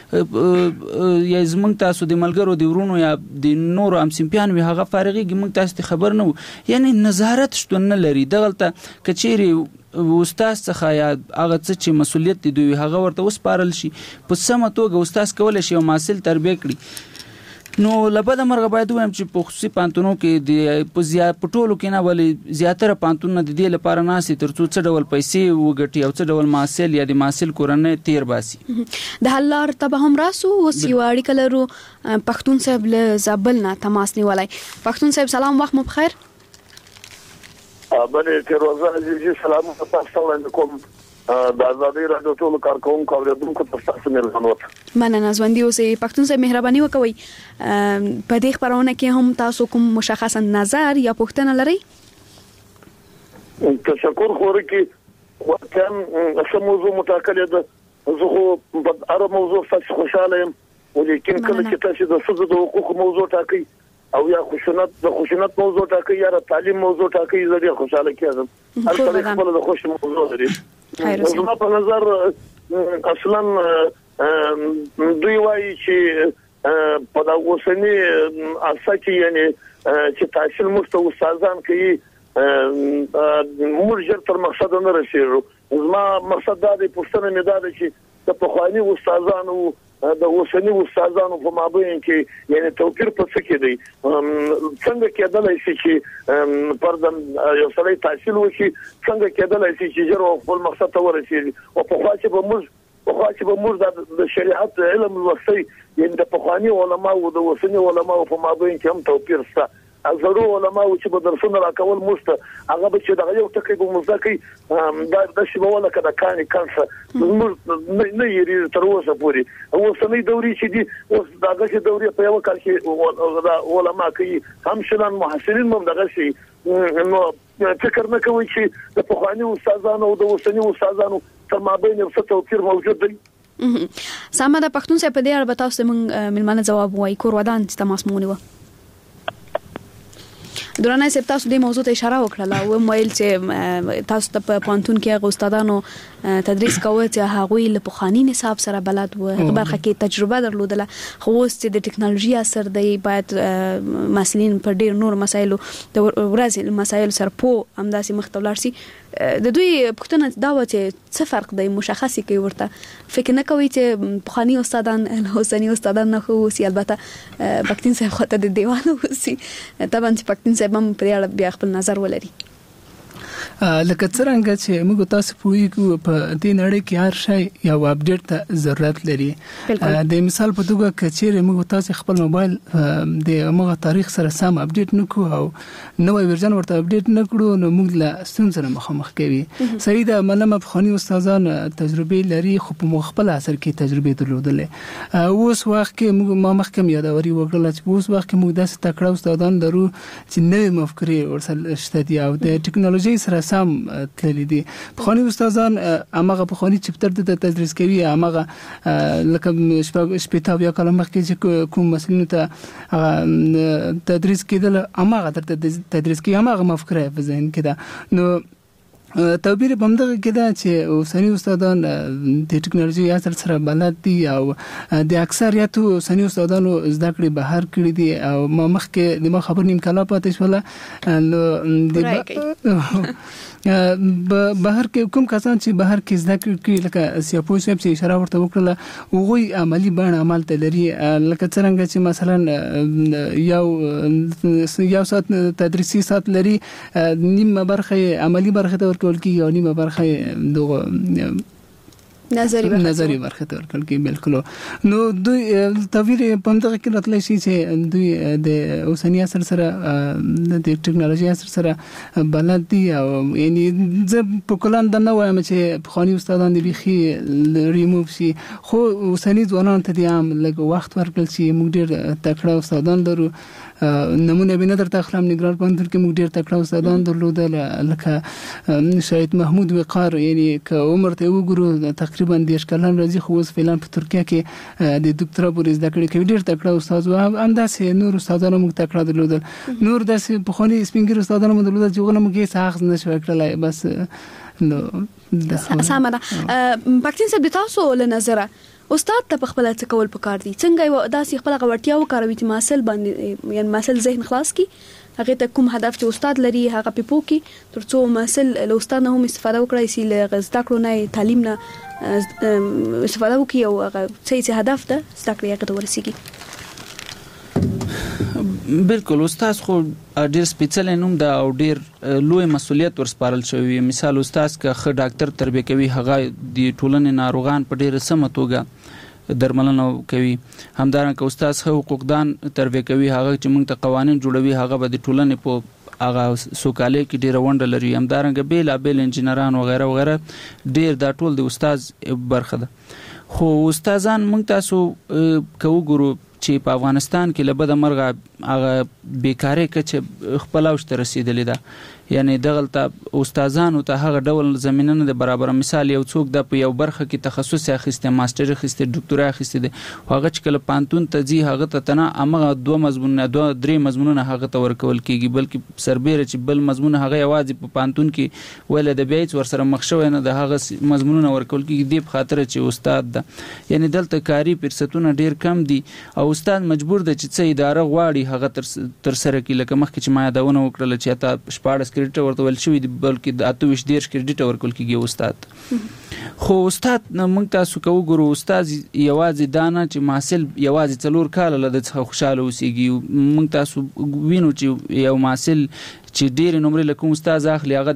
یا زموږ تاسو د ملګرو د ورونو یا د نورو هم صنفیان وي هغه فارغېږي موږ تاسو ته خبر نه وو، یعنې نظارت شتون نه لري. دغلته که چیرې استاد څخه یا هغه څه چې مسؤلیت دی دوی هغه ورته وسپارل شي په سمه توګه استاد کولی شي یو محصل تربیه کړي. نو لبد مرغه باید وایم چې په خصوصي پانتونو کې د په زیات پټولو کې نه ولې زیاتره پانتونونه د دې لپاره ناسي ترڅو څه ډول پیسې وګټي او څه ډول محصول یا د محصول کورنۍ تیر باسي د حل لار ته هم راسو اوس یو اړیکه لرو پښتون صاحب له زابل نه تماس نیولای. پښتون صاحب سلام وخت مو بخیر. باندې تیروزه عزیزي سلام تاسو ته کوم د ازادي رادیو ټول کارکونکو او اوریدونکو ته تاسو نه لغوت مننه ژوندۍ اوسئ. پښتون صاحب مهرباني وکوئ په دې خبرونه کې هم تاسو کوم مشخص نظر یا پوښتنه لرئ؟ تشکر خوري کې وکم څه موضوع متأکد ده زه خو په اړه موضوع څه خوشاله یم ولیکن کله چې تاسو د ښځو د حقوقو موضوع ټاکئ او یا خشونت د خشونت موضوع ټاکئ یا د تعلیم موضوع ټاکئ زه ډېر خوشاله کېږم. هر څه خپل د خوش موضوع لري. زما په نظر اصلا دوی وایي چې په دا اوسنی اساسي یعنی چې تحصیل مفته استادان کوي موږ ژر تر مقصد نه رسیدو. زما مقصد دا دی پوښتنه مې دا ده چې د پخواني استادانو د اوسنی استادانو په مابین کې یعنی توپیر په څه کې دی؟ څنګه کېدلای شي چې پردم یو سړی تحصیل وکړي، څنګه کېدلای شي چې ژر خپل مقصد ته ورسیږي؟ او په خوا چې به موږ په خوا چې به موږ د شریعت علم لوستي یعنی د پخواني علماو او د اوسنی علماو په مابین کې هم توپیر شته. ازرو علماء چې به درسونه راکول مشته هغه به چې دغه یو ټکی به مزدکې دا د شیبوله کده کاني کانسه نه یری تر اوسه پوری اوسنۍ دوري چې دي اوس دغه چې دوري په یو کال کې علماء کوي هم شلن محسنین هم دغه شي نو فکر نه کوي چې د پخواني استادانو او د اوسنۍ استادانو تر مابین څه توپیر موجود دی. سامه د پښتون صاحب په دې اړه تاسو موږ ملمنه جواب وایي کور ودان چې تماس مونږ و درانه سپ تاسو د موضوع ته اشاره وکړه او مویل چې تاسو ته په پانتون کې هغه استادانو تدریس کوي چې هغه له پخوانی نصاب سره بلد و برخه کې تجربه درلودله خو اوس چې د ټکنالوژي اثر دی باید مسلین پر ډیر نور مسایلو د ورځې مسایل سره په همداسي مختلف شي. د دوی پښتنه دا و چې څه فرق دی مشخصي کوي ورته فکر نه کوي چې پخوانی استادان له اوسنی استادان نه خو سي البته پښتون صاحب خو ته د دیوانو وسی طبعا چې پښتون صاحب هم پر اړه بیا خپل نظر ولري. لکه څنګه چې موږ تاسو پوهیږو په دې نړۍ کې هر شی یو اپډیټ ته ضرورت لري. د مثال په توګه کچېره موږ تاسو خپل موبایل د موږ تاریخ سره سم اپډیټ نکو او نوې ورژن ورته اپډیټ نکړو نو موږ له ستونزې مخامخ کوي. صحیح ده ملما پخوانی استادان تجربه لري خو په مخبل اثر کې تجربه درلودلې. اوس وخت کې موږ ما مخکم یادوري وکړل چې اوس وخت کې موږ داسې تکړه استادان درو چې نوې مفکورې ورسره شته دي او د ټکنالوژي سره سم تللی دي. پخوانی استادان هغه پخوانی چپټر د تدریس کوي هغه لکه شپږ بیا کلمه مخکې چې کوم مسلینو ته تدریس کېدل هغه د تدریس کوي هغه مفکوره په ذهن کې ده. نو توبیر بمدغه کې ده چې اوسنی استادان د ټکنالوژي اثر سره بلد دي او د اکثریت اوسنی استادانو زده کړې بهر کړې دي او ما مخکې د ما خبر نیم کلا پاتې شوله نو د بهر کې کوم کسان چې بهر کې زده کړې لکه سیاپوی صاحب چې اشاره ورته وکړه هغوی عملی بڼه عمل ته لري لکه څنګه چې مثلا یو یو ساعت تدریسي ساعت لري نیمه برخه عملی برخه ته ورکول کیږي او نیمه برخه دغه نظری برخه نظری برخه ته ورکول کیږي. بالکل نو دوی تویر په دغه کې راتلی شي چې دوی د اوسنی اثر سره د ټکنالوژي اثر سره بلد دي او یعنی زه په کلان د نو وایم چې پخوانی استادان دي بيخي ریموف شي خو اوسنی ځوانان ته دي هم لږ وخت ورکړل شي. موږ ډیر تکړه استادان لرو نمونه به نظر تخلم نگران پاندر کې موږ ډیر تکړه استادان درلودل لکه شهید محمود وقار یعنی که عمر ته وګورو تقریبا دیش کلن راځي خو اوس فعلا په ترکیه کې د ډاکټرا پورې زده کړې کوي ډیر تکړه استاد او انداسې نور استادانو موږ تکړه درلودل نور داسې په خوني سپینګر استادانو موږ درلودل چې غوښنه موږ یې ساخت نشو کړلای بس نو سمه ده. پښتون صاحب تاسو له نظره استاد ته خپل څه کول پکار دي څنګه یو داسې خپل غوړتیا وکاروي چې مسل باندې یعنی مسل ذهن خلاص کی هغه ته کوم هدف چې استاد لري هغه په پوکي ترڅو مسل له استاد نه هم استفاده وکړي چې له غزدا کړو نه تعلیم نه استفاده وکړي او هغه څه چې هدف ده زده کړې هغه ته ورسیږي. بالکل استاد خو ډیر سپیڅلی نوم ده او ډیر لوی مسولیت ورسپارل شوی. مثال استاد که ښه ډاکټر تربیه کوي هغه د ټولنې ناروغان په ډیره سمه توګه درملنه کوي. همدارنګه استاد ښه حقوقدان تربیه کوي هغه چې موږ ته قوانین جوړوي هغه به د ټولنې په هغه سوکالۍ کې ډیره ونډه لري. همدارنګه بېلابېل انجینران وغیره وغیره ډیر دا ټول د استاد برخه ده. خو استادان موږ تاسو که وګورو چې په افغانستان کې له بده مرغه هغه بیکارۍ کچه خپل اوج ته رسېدلې ده. یعنی دغلته استادانو ته هغه ډول زمینه نه ده برابره. مثال یو څوک د په یو برخه کې تخصص اخیستی، ماسټر اخیستی، ډاکټورا اخیستی دی، هغه چې کله پانتون ته ځي هغه ته تنه همغه دوه مضمونونه دوه درې مضمونونه هغه ته ورکول کېږي، بلکې سربیره چې بل مضمون هغه یوازې په پانتون کې ویل د بیا هېڅ ورسره مخ شوی نه د هغه مضمونونه ورکول کېږي دې په خاطر چې استاد ده. یعنی دلته کاري فرصتونه ډیر کم دي او استاد مجبور ده چې څه اداره غواړي هغه تر سره کړي. لکه مخکې چې ما یادونه وکړله چې حتی شپاړس کریډیټه ورته ویل شوي دي بلکې د اته ویشت دېرش کریډیټه ورکول کېږي استاد. خو استاد موږ تاسو که وګورو استاد یوازې دا نه چې محصل یوازې څلور کاله له ده څخه خوشحاله اوسېږي. موږ تاسو وینو چې یو محصل چې ډېرې نمرې له کوم استاد اخلي هغه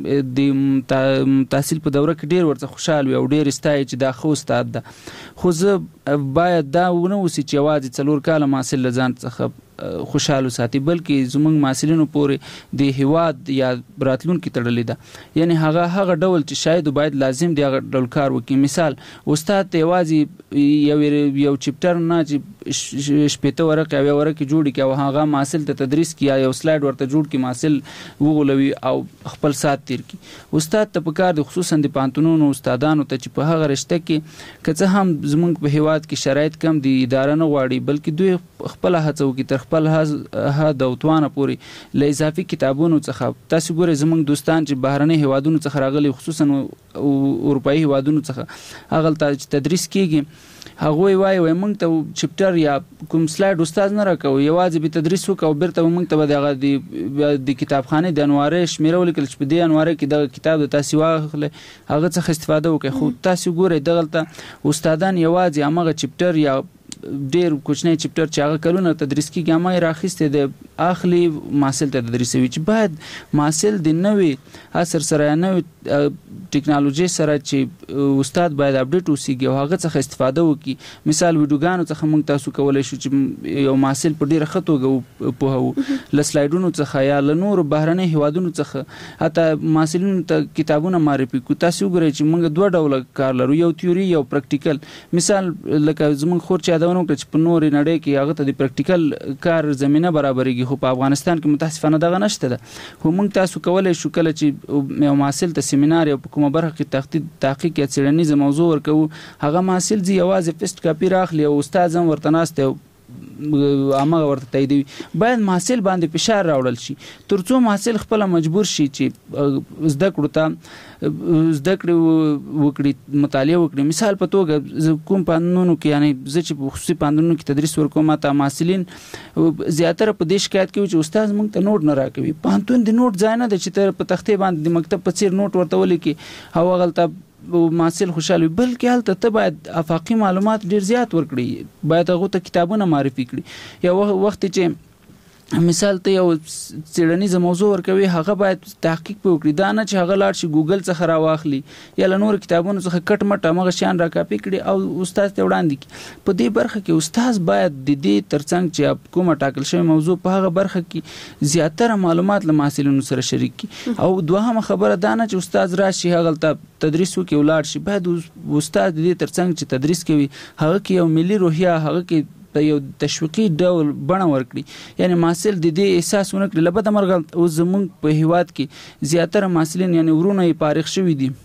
د تحصیل په دوره کې ډېر ورڅخه خوشحال وي او ډېر ستایي چې دا ښه استاد ده. خو زه باید دا ونه اوسي چې یوازې څلور کاله محصل له ځان څخه خوشحال وساتي بلکې زموږ محصلینو پورې د هیواد یا راتلونکي تړلې ده. یعنی هغه هغه ډول چې شاید باید لازم دی هغه ډول کار وکړي. مثال استاد ته یوازې یو یو چپټر نه چې شپېته ورقې او یو ورقې جوړې کړي او هغه محصل ته تدریس کړي یا یو سلایډ ورته جوړ کړي محصل وغولوي او خپل ساعت تیر کړي. استاد ته پکار دی خصوصا د پانتونونو استادانو ته چې په هغه رشته کې که څه هم زموږ په هیواد کې شرایط کم دي اداره نه غواړي بلکې دوی خپله هڅه وکړي تر خپل حد او توانه پورې له اضافي کتابونو څخه. تاسو ګورئ زموږ دوستان چې بهرني هیوادونو څخه راغلي خصوصا اروپایي هیوادونو څخه هغلته چې تدریس کیږي هغوی وایي وایي موږ ته چپټر یا کوم سلایډ استاد نه راکوي یوازې به تدریس وکړو او بیرته به موږ ته به د هغه د کتابخانې د انوارې شمېره ولیکل چې په دې انوارې کې دغه کتاب د تاسې واخلئ هغه څخه استفاده وکړئ. خو تاسو ګورئ دغلته استادان یوازې همغه چپټر یا ډیر کوچنی چپټر چې هغه کلونه تدریس کېږي هغه یې راخیستی دی اخلي محصل ته تدریسوي. چې باید محصل د نوې عصر سره یا نوې ټکنالوژي سره چې استاد باید اپډیټ اوسېږي او هغه څخه استفاده وکړي. مثال ویډیوګانو څخه موږ تاسو کولی شو چې یو محصل په ډیره ښه توګه وپوهوو له سلایډونو څخه یا له نورو بهرني هیوادونو څخه حتی محصلینو ته کتابونه معرفي کړو. تاسو وګورئ چې موږ دوه ډوله کار لرو یو تیوري یو پریکټیکل. مثال لکه زموږ خور چې یادونه وکړه چې په نورې نړۍ کې هغه ته د پریکټیکل کار زمینه برابرېږي خو په افغانستان کې متاسفانه دغه نشته ده. خو موږ تاسو کولی شو کله چې یو محصل ته سیمینار یا په کومه برخه کې تحقیق یا څېړنیزه موضوع ورکوو هغه محصل ځي یوازې فیسټ کاپي راخلي او استاد هم ورته ناست دی همغه ورته تاییدوي. باید محصل باندې فشار راوړل شي تر څو محصل خپله مجبور شي چې زده کړو ته زده کړې وکړي مطالعه وکړي. مثال په توګه زه کوم پوهنتونونو کې یعنی زه چې په خصوصي پوهنتونونو کې تدریس ورکوم ماته محصلین زیاتره په دې شکایت کوي چې استاد موږ ته نوټ نه راکوي. پوهنتون د نوټ ځای نه دی چې ته په تختې باندې د مکتب په څیر نوټ ورته ولیکې او هغلته محصل خوشحال وي بلکې هلته ته باید افاقي معلومات ډیر زیات ورکړي. باید هغو ته کتابونه معرفي کړي. یو وخت چې مثال ته یو څېړنیزه موضوع ورکوي هغه باید تحقیق پې وکړي دا نه چې هغه لاړ شي ګوګل څخه راواخلي یا له نورو کتابونو څخه کټ مټ همغه شیان راکاپي کړي او استاد ته وړاندې کړي. په دې برخه کې استاد باید د دې ترڅنګ چې کومه ټاکل شوې موضوع په هغه برخه کې زیاتره معلومات له محصلینو سره شریک کړي. او دوهمه خبره دا نه چې استاد راشي هغلته تدریس وکړي ولاړ شي. باید استاد د دې ترڅنګ چې تدریس کوي هغه کې یو ملي روحیه هغه کې په یو تشویقي ډول بڼه ورکړي. یعنی محصل د دې احساس ونه کړي. له بده مرغه اوس زموږ په هیواد کې زیاتره محصلین یعنی ورونه یې فارغ شوي دي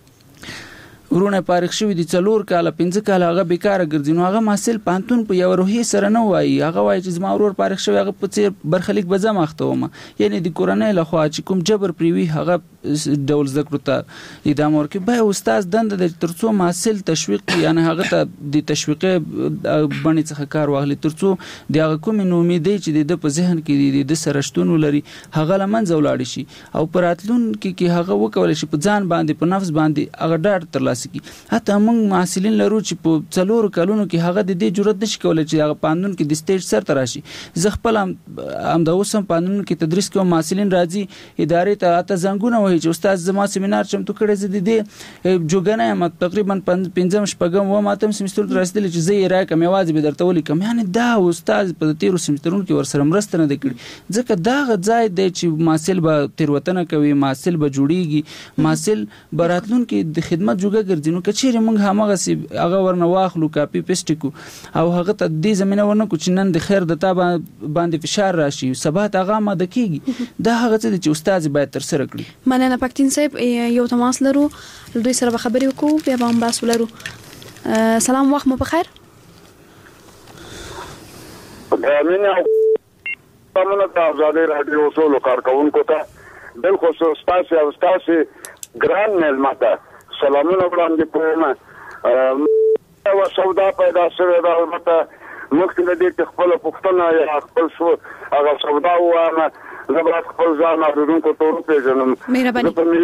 ورونه یې فارغ شوي دي څلور کاله پنځه کاله هغه بېکاره ګرځي. نو هغه محصل پوهنتون په یوه روحیې سره نه وایي هغه وایي چې زما ورور فارغ شوی هغه په څېر برخلیک به زه مخته وم. یعنی د کورنۍ لخوا چې کوم جبر پرې وي هغه ډول زده کړو ته ادامه ورکړي. به استاد دنده د ترڅو محصل تشویق یعنی هغه ته د تشویقي بڼې څخه کار واخلي ترڅو د هغه کوم امیدي چې د په ذهن کې د سرشتون ولري هغه لمنځه ولاړ شي او پراتلون کې کې هغه وکول شي په ځان باندې په نفس باندې هغه ډاډ ترلاسه کړي. حتی موږ محصلین لرو چې په څلور کلونو کې هغه د دې جرأت نشي کولای چې هغه پاندون کې د سټیج سر ته راشي. زه خپل هم د اوسم پاندون کې تدریس کوم محصلین راځي ادارې ته اته زنګونه وایي چې استاد زما سیمینار چمتو کړی زه د دې جوګنه یم تقریبا پنځم شپږم و ماتم سیمستر ته رسیدل چې زه یې راکم یوازې به درته ولیکم. یعنی دا استاد په تیرو سیمسترونو کې ورسره مرسته نه کړي ځکه دا ځای دی چې محصل به تیروتنه کوي محصل به جوړیږي محصل براتلون کې د خدمت جوګه ګرځي. نو کچېره موږ همغه سي هغه ورنه واخلو کاپی پیسټ کو او هغه ته د زمينه ورنه کو چې نن د خیر د تا باندې فشار راشي سبات هغه ماده کیږي. دا هغه څه چې استاد باید تر سره کړي. مننه پکتین صاحب یو تماس لرو دوی سره خبرې وکړو بیا به هم بحث ولرو. سلام وخت مو بخیر. امینه تاسو ته آزادي رادیو اصول کارکونکو ته بل خصوص تاسو او تاسو ګران ملمته سلامونه وړاندې کوم. او سودا پیدا شوه دا البته مخکې د دې خپل پښتنه یا خپل شو هغه سودا وانه زبر خپل ځان اورونکو ته پیژنم. مهرباني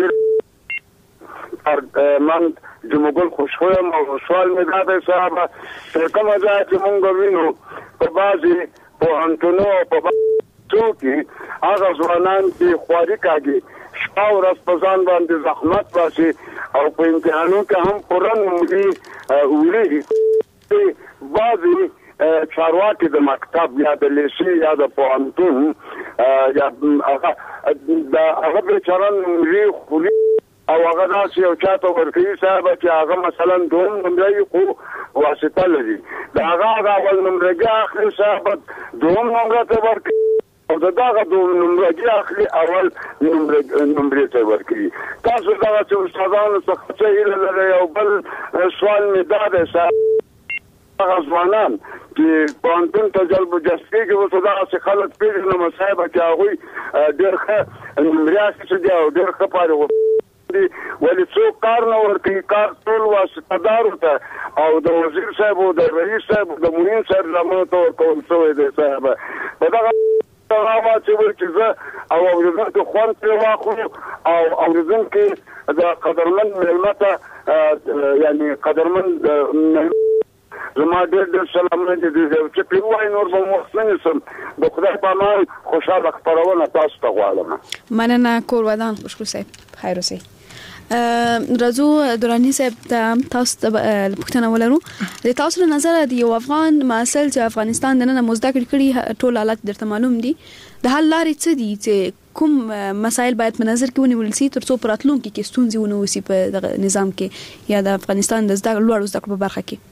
من جمهور خوشخویم او سوال می داده صاحب کوم ځای چې مونږ وینو په بازي په انټونو په څوکي هغه ځوانان چې خواري کوي شپه ورځ په ځان باندې زحمت باسي او په امتحانونو کې هم پرن موږي ولې بازي چارواکي د مکتب یا د لیسې یا د پوهنتون یا هغه د هغه بیچاران موږي خولي او هغه داسې یو چاته ورکوي صاحب چې هغه مثلا دوم نمرې خو واسطه لري د هغه هغه اول نمرې اخلي صاحب دوم نمرې ته ورکوي او دغه دوم نمرې اخلي اول نمرې نمرې ته ورکوي. تاسو دا چې استادانو څخه څه لري او بل سوال می داده صاحب هغه ځوانان چې پانتون ته جلب جستی کې وسو دا چې خلک پیژنه مصاحبه چې هغه ډېر ښه نمرې اخلي او ډېر ښه پاره ولی څوک کار نه ورکوي کار ټول واسطه دارو ته او د وزیر صاحب او د رئیس صاحب د معین صاحب زمانه ته ورکول شوی دی صاحب په دغه هغه چې ورکړه او اوریدونکو خوان پرې واخلو او اوریدونکو د قدرمن ملمته یعنی قدرمن زما ډېر ډېر سلامونه دي چې په وای نور به محسن سم د خدای په امان خوشاله خبرونه تاسو ته غواړم. مننه کور ودان خوشخو صاحب خیر اوسئ. راځو درانی صاحب تاسو ته پوښتنه ولرو د تاسو له نظر د یو افغان محصل چې افغانستان د نن مزده کړي ټول حالات درته معلوم دي د حل لارې څه دي چې کوم مسایل باید په نظر کې ونیول شي ترڅو په راتلونکي کې ستونزې ونه وسی په نظام کې یا د افغانستان د زده لوړ زده کړو په برخه کې.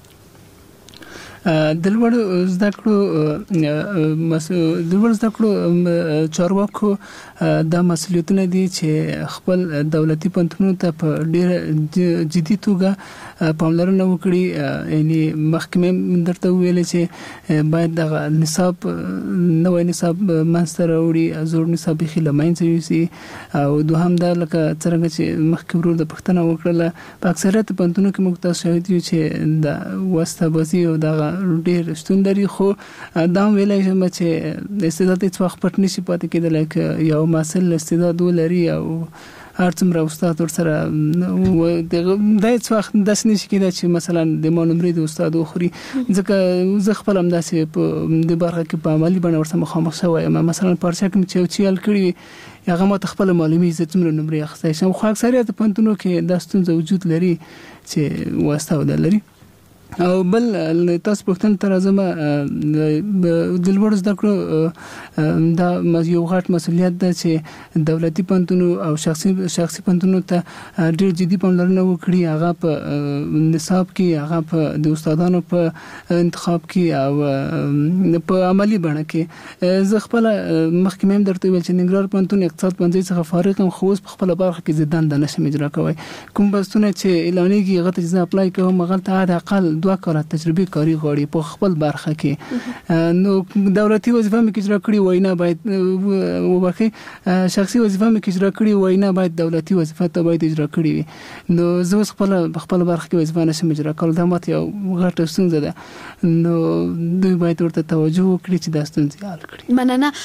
د لوړ زده کړو د لوړ زده کړو چارواکو د مسولیتونه دي چې خپل دولتي پنځونو ته په ډېر جدي توګه پاملرنه وکړي. یعنی محکمه درته ویل چې باید د نصاب نوې نصاب منځته راوړي زوړ نصاب خې لمنځه یوسي او دوهم دا لکه څنګه چې مخکې ورور د پښتنه وکړه په اکثریت پنځونو کې موږ تاسو شاهد یو چې د واسطه بازي او د ډېر شتون لري خو دا ویلای شم چې د استعداد هیڅ وخت پټ نشي پاتې کېدل لکه یو محصل استعداد ولري او هر څومره استاد ورسره د هیڅ وخت داسې نشي کېدای چې مثلا د ما نمرې د استاد وخوري ځکه زه خپل هم داسې په د برخه کې په عملي بڼه ورسره مخامخ شوی یم. مثلا پارچه کوم چې چیل کړی هغه ماته خپل معلومي زه څومره نمرې اخیستی شم خو اکثریت پوهنتونو کې دا ستونزه وجود لري چې واسطه ولري. او بل تاسو پوښتنه تر ازمه د لوړ زده کړو دا یو غټ مسولیت ده چې دولتي پوهنتونو او شخصي شخصي پوهنتونو ته ډېر جدي پاملرنه وکړي هغه په نصاب کې هغه په د استادانو په انتخاب کې او په عملی بڼه کې. زه خپل مخکې مې درته ویل چې ننګرهار پوهنتون اقتصاد پوهنځي څخه فارغ یم خو اوس په خپل برخه کې زه دنده نشم اجرا کولی. کوم بحثونه چې اعلانېږي هغه ته زه اپلای کوم هغه ته حد اقل دوه کاله تجربه کاری غواړي په خپل برخه کې. نو دولتي وظیفه مې اجرا کړې وای نه باید وبخي شخصي وظیفه مې اجرا کړې وای نه باید دولتي وظیفه ته باید اجرا کړې وي. نو زه خپل خپل برخه کې وظیفه نشم اجرا کول، دا ماته یو غټه ستونزه ده. نو دوی باید ورته توجه وکړي چې دا ستونزې حل کړي.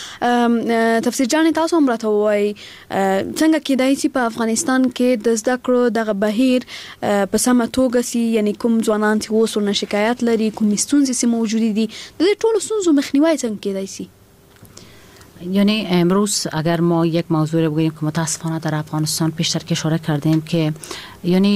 مننه. تفسیر جان تاسو هم راته وایي څنګه کېدای شي په افغانستان کې د زده کړو دغه بهیر په سمه توګه سي، یعنی کوم ځوانان چې اوس ورنه شکایت لري، کوم ستونزې سي موجود دي، د دې ټولو ستونزو مخنیوی څنګه کېدای شي؟ یعنی امروز اگر ما یک موضوع رو بگیریم که متاسفانه در افغانستان پیشتر که اشاره کردیم که یعنی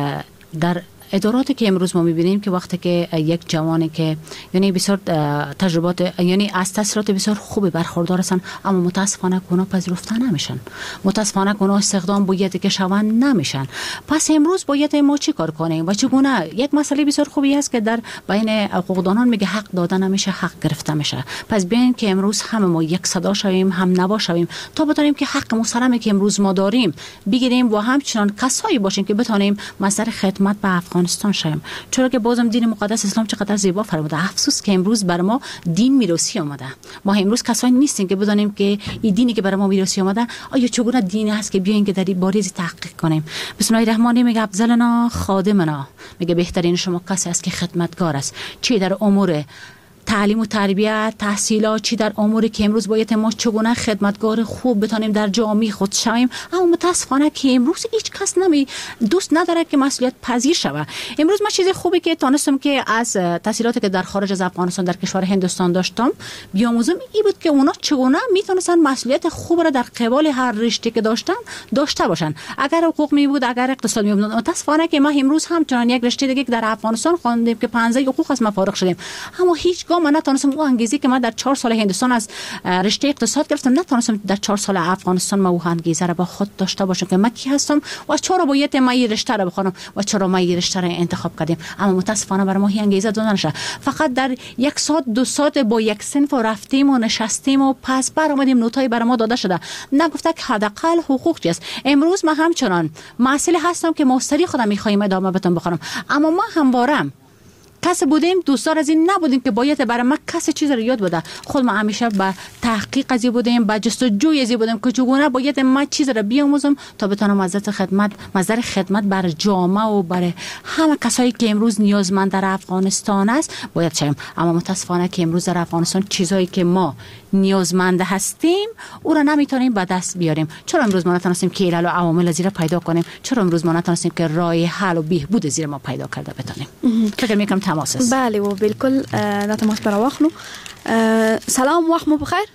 در اداراتی که امروز ما می‌بینیم که وقتی که یک جوانی که یعنی بسیار تجربات یعنی از تاثیرات بسیار خوبی برخوردار هستند اما متاسفانه اونا پذیرفته نمیشن، متاسفانه اونا استخدام باید که شوند نمیشن. پس امروز باید ما چی کار کنیم و چگونه؟ یک مسئله بسیار خوبی است که در بین حقوقدانان میگه حق داده نمیشه، حق گرفته میشه. پس بیاین که امروز همه ما یک صدا شویم، هم نوا شویم تا بتونیم که حق مسلمی که امروز ما داریم بگیریم و همچنان کسایی باشیم که بتونیم مصدر خدمت به افغانستان شیم. چرا که بازم دین مقدس اسلام چقدر زیبا فرموده. افسوس که امروز بر ما دین میراثی اومده. ما امروز کسایی نیستیم که بدانیم که این دینی که بر ما میراثی اومده آیا چگونه دینی هست که بیاین که در این باره تحقیق کنیم. بسم الله الرحمن الرحیم. میگه افضلنا خادمنا، میگه بهترین شما کسی است که خدمتگار است، چی در امور تعلیم و تربیت، تحصیلات، چی در اموری که امروز باید ما چگونه خدمتگار خوب بتونیم در جامعه خود شویم. اما متاسفانه که امروز هیچ کس نمی دوست نداره که مسئولیت پذیر شوه. امروز ما چیز خوبی که تونستم که از تحصیلاتی که در خارج از افغانستان در کشور هندوستان داشتم بیاموزم این بود که اونا چگونه میتونستن مسئولیت خوب را در قبال هر رشته که داشتن داشته باشن. اگر حقوق می بود، اگر اقتصاد می بود. متاسفانه که ما امروز همچنان یک رشته دیگه در افغانستان خواندیم که پانزده حقوق از ما فارغ شدیم، اما هیچ من نتونستم اون انگیزی که من در چهار سال هندوستان از رشته اقتصاد گرفتم نتونستم در چهار سال افغانستان ما اون انگیزه را با خود داشته باشم که من کی هستم و چرا باید ما این رشته را بخونم و چرا ما این رشته را انتخاب کردیم. اما متاسفانه برای ما این انگیزه داده نشد. فقط در یک ساعت دو ساعت با یک صنف رفتیم و نشستیم و پس برآمدیم نوتای برای ما داده شده. نگفته که حداقل حقوق چیست. امروز من همچنان مسئله هستم که مستری خودم می‌خوایم ادامه بدم بخونم، اما ما همواره کسی بودیم دوستار از این نبودیم که باید برای ما کسی چیز رو یاد بده. خود ما همیشه به تحقیق ازی بودیم، به جستجوی ازی بودیم که چگونه باید ما چیز رو بیاموزم تا بتونم مزد خدمت مزد خدمت بر جامعه و برای همه کسایی که امروز نیازمند در افغانستان است باید شیم. اما متاسفانه که امروز در افغانستان چیزایی که ما نیازمند هستیم او را نمیتونیم به دست بیاریم. چرا امروز ما نتونستیم که علل و عوامل زیر پیدا کنیم؟ چرا امروز ما نتونستیم که راه حل و بهبود زیر ما پیدا کرده بتونیم؟ فکر میکنم تماس است. بله و بالکل دا تماس پر واخلو. سلام، وخت مو بخیر.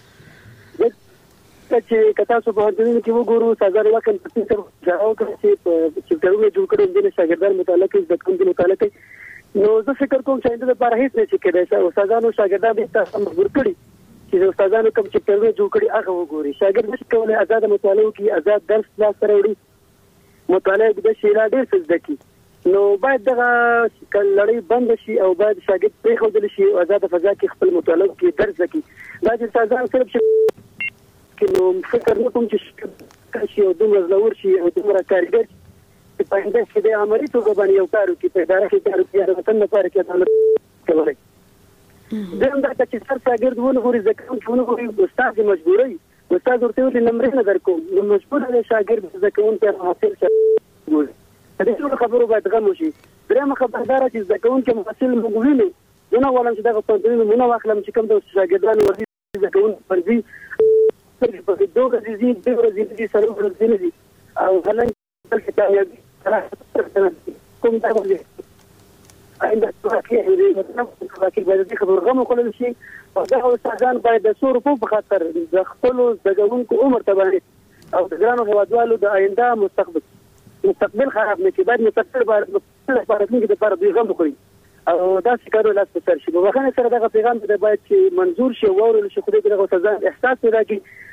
چې کتا سو په دې کې وګورو سزا ورکړم چې تر ځاو کې چې ډېرونه جوړ کړو د شاګردانو متعلق د کوم متعلق نو زه فکر کوم چې د لپاره هیڅ نشي کېدای. استادانو شاګردانو ته مجبور کړي چې استادانو کوم چې ډېرونه جوړ کړي هغه وګوري. شاګرد نشي کولای آزاد مطالعه کوي، آزاد درس لا سره وړي، مطالعه د شي لا ډېر څه ځکه. نو باید دغه لړۍ بند شي او باید شاګرد په خوځل شي او آزاد فضا کې خپل مطالعه کې درس ځکه. دا چې استادانو سره نو فکر نه کوم چې شي او دومره زلور شي او دومره کارګر چې په انده کې د عملي توګه باندې یو کار وکړي په اداره کې کار وکړي د وطن لپاره کې عدالت کوي. دا د چې سر شاګرد ونه غوړي ځکه چې ونه غوړي استاد مجبوري استاد ورته ویل نمبر نه درکو نو مجبور دی شاګرد ځکه اون ته حاصل شي. د دې خبرو باید غو شي. درېمه خبردار چې ځکه اون کې محصل مغوینه نه ولم چې دغه په دې مونږ واخلم چې کوم د شاګردانو ورته ځکه اون فرضي په دوه ځینې د ورځې سره ورځې او هلته چې تاسو کوم دا وایي ایندا توکي د باید خبر غو کول شي او دا استادان باید د څو روپو په خاطر د خپل زګونکو عمر تبعي او د ګرانو هوادوالو د آینده مستقبل مستقبل خراب نه کی باید مستقبل باید لپاره کې د لپاره دوی غو کوي او دا څنګه لاس په سر شي. په واخنه سره دغه پیغام د باید چې منظور شي او ورول شي خو دې دغه استادان احساس راکړي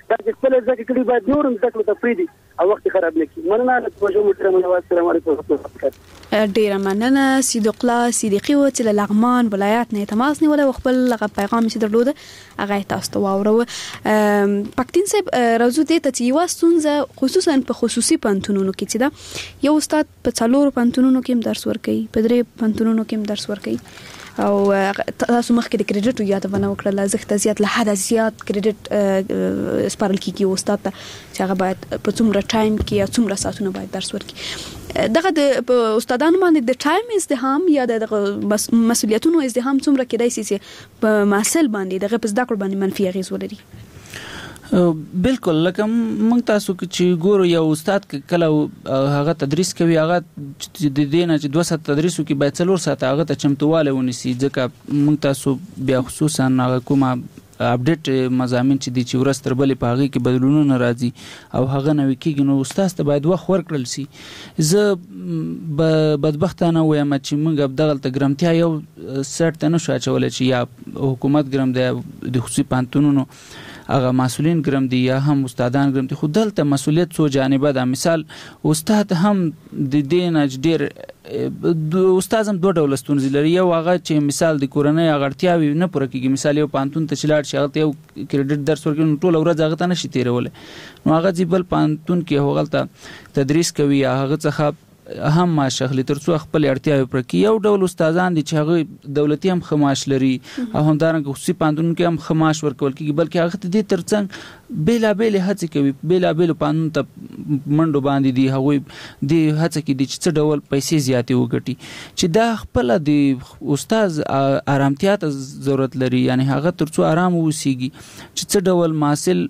دا چې خپل ځکه کړي باید نور هم ځکه ته فریدي او وخت خراب نه کړي. مننه له توجه مو ترمنه. السلام علیکم ورحمۃ الله وبرکاته. ډیره مننه. صدیق الله صدیقي و چې له لغمان ولایت نه تماس نیول او خپل لغه پیغام چې درلوده هغه تاسو ته واورو. پکتین صاحب راځو دې ته چې یو ستونزه خصوصا په خصوصي پانتونونو کې چې دا یو استاد په څلورو پانتونونو کې هم درس ورکوي، په درې پانتونونو کې هم درس ورکوي او تاسو مخکې د کریډټ یادونه وکړه لزخت زیات له حد زیات کریډټ سپارل کیږي استاد ته چې هغه باید په څومره ټایم کې یا څومره ساعتونه باید درس ورکړي. دغه د استادانو باندې د ټایم ازدحام یا د مسؤلیتونو ازدحام څومره کېدای شي چې په محصل باندې دغه په زده کړو باندې منفي اغیز ولري؟ بالکل لکه موږ تاسو چې ګورو یو استاد کله هغه تدریس کوي هغه د دې نه چې دوه ساعت تدریس کوي باید څلور ساعت هغه ته چمتواله ونیسي ځکه موږ تاسو بیا خصوصا کومه اپډیټ مضامین چې د چورس تر بلې په هغه کې بدلونونه راځي او هغه نوې کېږي نو استاد ته باید وخت ورکړل شي. زه بدبختانه وایم چې موږ دغلته ګرامتیا یو سرټ ته نشو اچولی چې یا حکومت ګرام دی د خصوصي پوهنتونونو هغه مسؤلین ګرم دي یا هم استادان ګرم دي، خو دلته مسؤلیت څو جانبه ده. مثال استاد هم د دې نه ډېر استاد هم دوه ډوله ستونزې لري. یو هغه چې مثال د کورنۍ هغه اړتیاوې نه پوره کېږي، مثال یو پوهنتون ته چې لاړ شي هغه ته یو کریډټ درس ورکوي نو ټوله ورځ هغه ته نشي تېرولی، نو هغه ځي بل پوهنتون کې هغلته تدریس کوي یا هغه څخه هم معاش اخلي تر څو خپل اړتیاوې پوره کړي. یو ډول استادان دي چې هغه دولتي هم ښه معاش لري او همدارنګه خصوصي پوهنتونونو کې هم ښه معاش ورکول کېږي، بلکې هغه ته دې ترڅنګ بېلابېلې هڅې کوي، بېلابېلو پوهنتونونو ته منډو باندې دي، هغوی دې هڅه کې دي چې څه ډول پیسې زیاتې وګټي چې دا خپله د استاد ارامتیا ته ضرورت لري، یعنې هغه تر څو ارام واوسیږي چې څه ډول محصل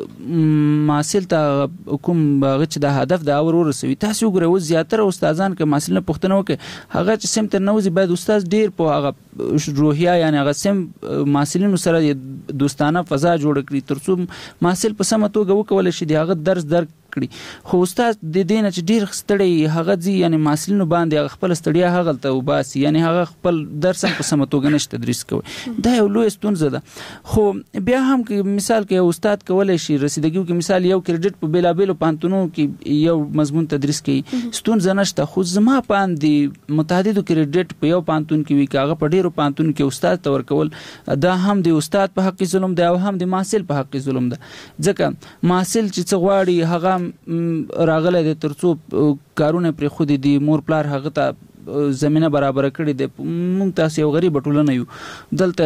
محصل ته کوم هغه چې د هدف د اور ورسوي. تاسو وګورئ اوس زیاتره استادان که محصل نه پوښتنه وکړي هغه چې سم تر نوځي باید استاد ډیر په هغه روحیه یعنی هغه سم محصلینو سره دوستانه فضا جوړ کړي تر څو محصل په سمه توګه وکولای شي د هغه درس درک کړي. خو استاد د دې نه چې ډیر ستړی هغه ځي یعنی محصلینو باندې خپل ستړیا هغه ته وباسي، یعنی هغه خپل درس هم په سمه توګه نشي تدریس کوي. دا یو لوی ستونزه ده. خو بیا هم که مثال کې یو استاد کولای شي رسیدګي کې مثال یو کریډټ په بیلابېلو پوهنتونونو کې یو مضمون تدریس کوي ستونزه نشته، خو زما باندې متعددو کریډټ په یو پوهنتون کې وي که هغه په ډیرو پوهنتونو کې استاد ته ورکول دا هم د استاد په حق ظلم دی او هم د محصل په حق ظلم ده، ځکه محصل چې څه غواړي هغه راغلی دی تر څو کارونه پرې خودي دي، مور پلار هغه ته زمینه برابر کړي دي. موږ تاسو یو غریب ټولنه یو دلته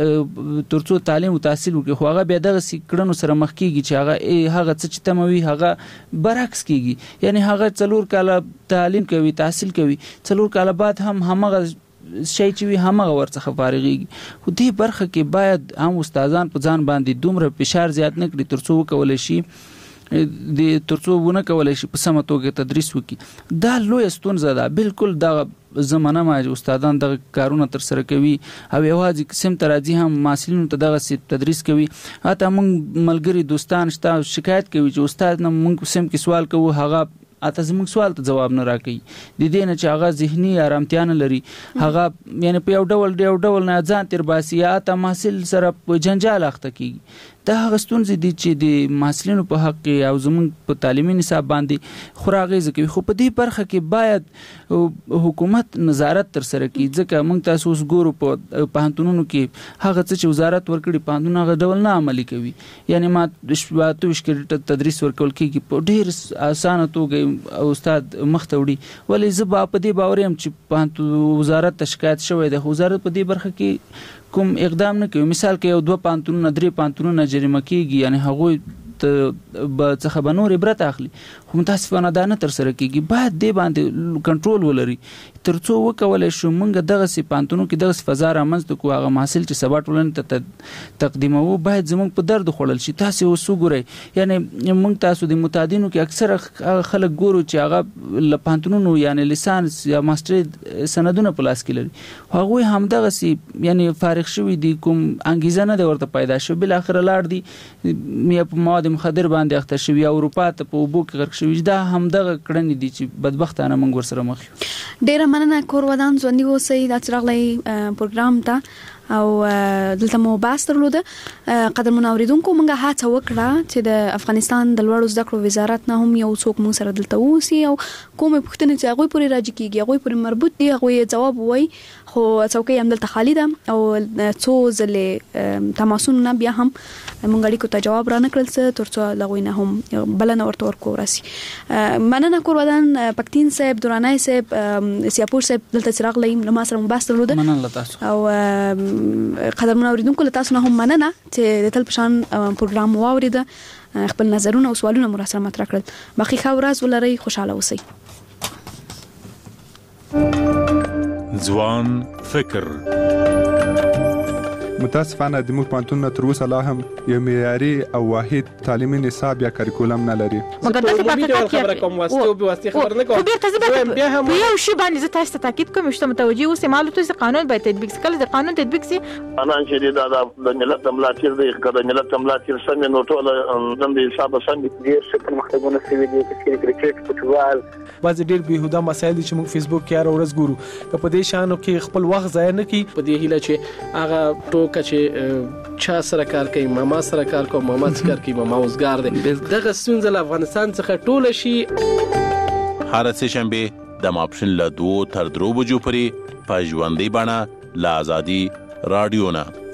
تر څو تعلیم او تحصیل وکړي خو هغه بیا دغه کړنو سره مخ کېږي چې هغه هغه څه چې تموي هغه برعکس کېږي، یعنی هغه څلور کاله تعلیم کوي تحصیل کوي څلور کاله بعد هم همغه شي چې وي همغه ورڅخه فارغېږي. خو دې برخه کې باید هم استادان په ځان باندې دومره فشار زیات نه کړي تر څو وکولی شي د تر څو ونه کولی شي په سمه توګه تدریس وکړي. دا لویه ستونزه ده. بالکل دغه زمانه ما استادان دغه کارونه تر سره کوي او یوازې قسم ته راځي هم محصلینو ته دغه تدریس کوي. حتی موږ ملګري دوستان شته شکایت کوي چې استاد نه موږ قسم کې سوال کوو هغه اته زموږ سوال ته جواب نه راکوي، د دې نه چې هغه ذهني ارامتیا نه لري، هغه یعنی په یو ډول یو ډول نه ځان تیر باسي یا ته محصل سره په جنجال اخته کیږي. دا هغه ستونزې دي چې د محصلینو په حق کې او زموږ په تعلیمي نصاب باندې خورا اغېزه کوي. خو په دې برخه کې باید حکومت نظارت تر سره کړي، ځکه موږ تاسو اوس ګورو په پوهنتونونو کې هغه څه چې وزارت ورکړي پوهنتون هغه ډول نه عملي کوي. یعنی ما اته ویشت کریډټ تدریس ورکول کېږي په ډېر اسانه توګه استاد مخ ته وړي، ولې زه به په دې باور یم چې پوهنتون وزارت ته شکایت شوی دی، خو وزارت په دې برخه کې کوم اقدام نه کوي. مثال کې یو دوه پوهنتونونه درې پوهنتونونه جریمه کېږي، یعنی هغوی ته څخه به نور عبرت اخلي، خو متاسفانه دا نه تر سره کېږي. باید دې باندې کنټرول ولري تر څو وکولی شو موږ دغسې پوهنتونونو کې دغسې فضا رامنځته کړو هغه محصل چې سبا ټولنې ته تقدیموو باید زموږ په درد خوړل شي. تاسې اوس وګورئ یعنی موږ تاسو د متعدینو کې اکثره خلک ګورو چې هغه له پوهنتونونو یعنی لیسانس یا ماسټري سندونه په لاس کې لري، هغوی همدغسې یعنی فارغ شوي دي، کوم انګیزه نه دی ورته پیدا شوی، بالاخره لاړ دي یا په مواد مخدر باندې اخته شوي یا اروپا ته په اوبو کې غرق شوي. دا همدغه کړنې دي چې بدبختانه موږ ورسره مخ یو. ډیره مننه کور ودان ژوندي اوسئ. دا چې راغلی پروګرام ته او دلته مو باس درلوده. قدرمن اوریدونکو موږ هڅه وکړه چې د افغانستان د لوړو زده کړو وزارت نه هم یو څوک مو سره دلته وسی او کومه پوښتنه چې هغه پورې راځي کیږي هغه پورې مربوط دي هغه جواب وای، خو څوکۍ هم دلته خالی ده او څو ځلې تماسونه بیا هم مونږ اړیکو ته جواب را نکړل څه ترڅو لغوی نه هم بلنه ورته ورکو راسي. مننه کورودان پکتین صاحب، دورانای صاحب، سیاپور صاحب دلته څراغ لیم له ما سره مباحثه درلوده. مننه تاسو او قدرمن اوریدونکو له تاسو نه هم مننه چې د تل پشان پروګرام واوریده، خپل نظرونه او سوالونه مو سره مطرح کړل. باقي ښه ورځ ولرئ، خوشاله اوسئ. ځوان فکر. متاسفانه د موږ پانتون تر اوسه لا هم یو معیاري او واحد تعلیمي نصاب یا کریکولم نه لري. مګر د حقیقت خبره کوم واسطه او به واسطه خبر نه کوم. خو بیا هم یو شی باندې زه تاسو ته تاکید کوم چې متوجي اوسئ، معلومات چې قانون باید تطبیق شي. کله د قانون تطبیق شي انا چې دا د ملت ملاتړ دی، کله ملت ملاتړ سم نو ټول د حساب سم دي. ډیر څه مختګونه سوي دي چې کرکټ، فوټبال، بعض ډیر بهوده مسایل چې موږ فیسبوک کې هر ورځ ګورو. که په دې شانو کې خپل وخت ضایع نه کړي، په دې هیله چې هغه ټوکه چې چا سره کار کوي، ماما سره کار کوي، ماما سره کار کوي، ماما اوسګار دی، دغه ستونزه له افغانستان څخه ټوله شي. هر څه شنبه د ماپښین له دوه تر درو بجو پورې په ژوندۍ بڼه له آزادي رادیو نه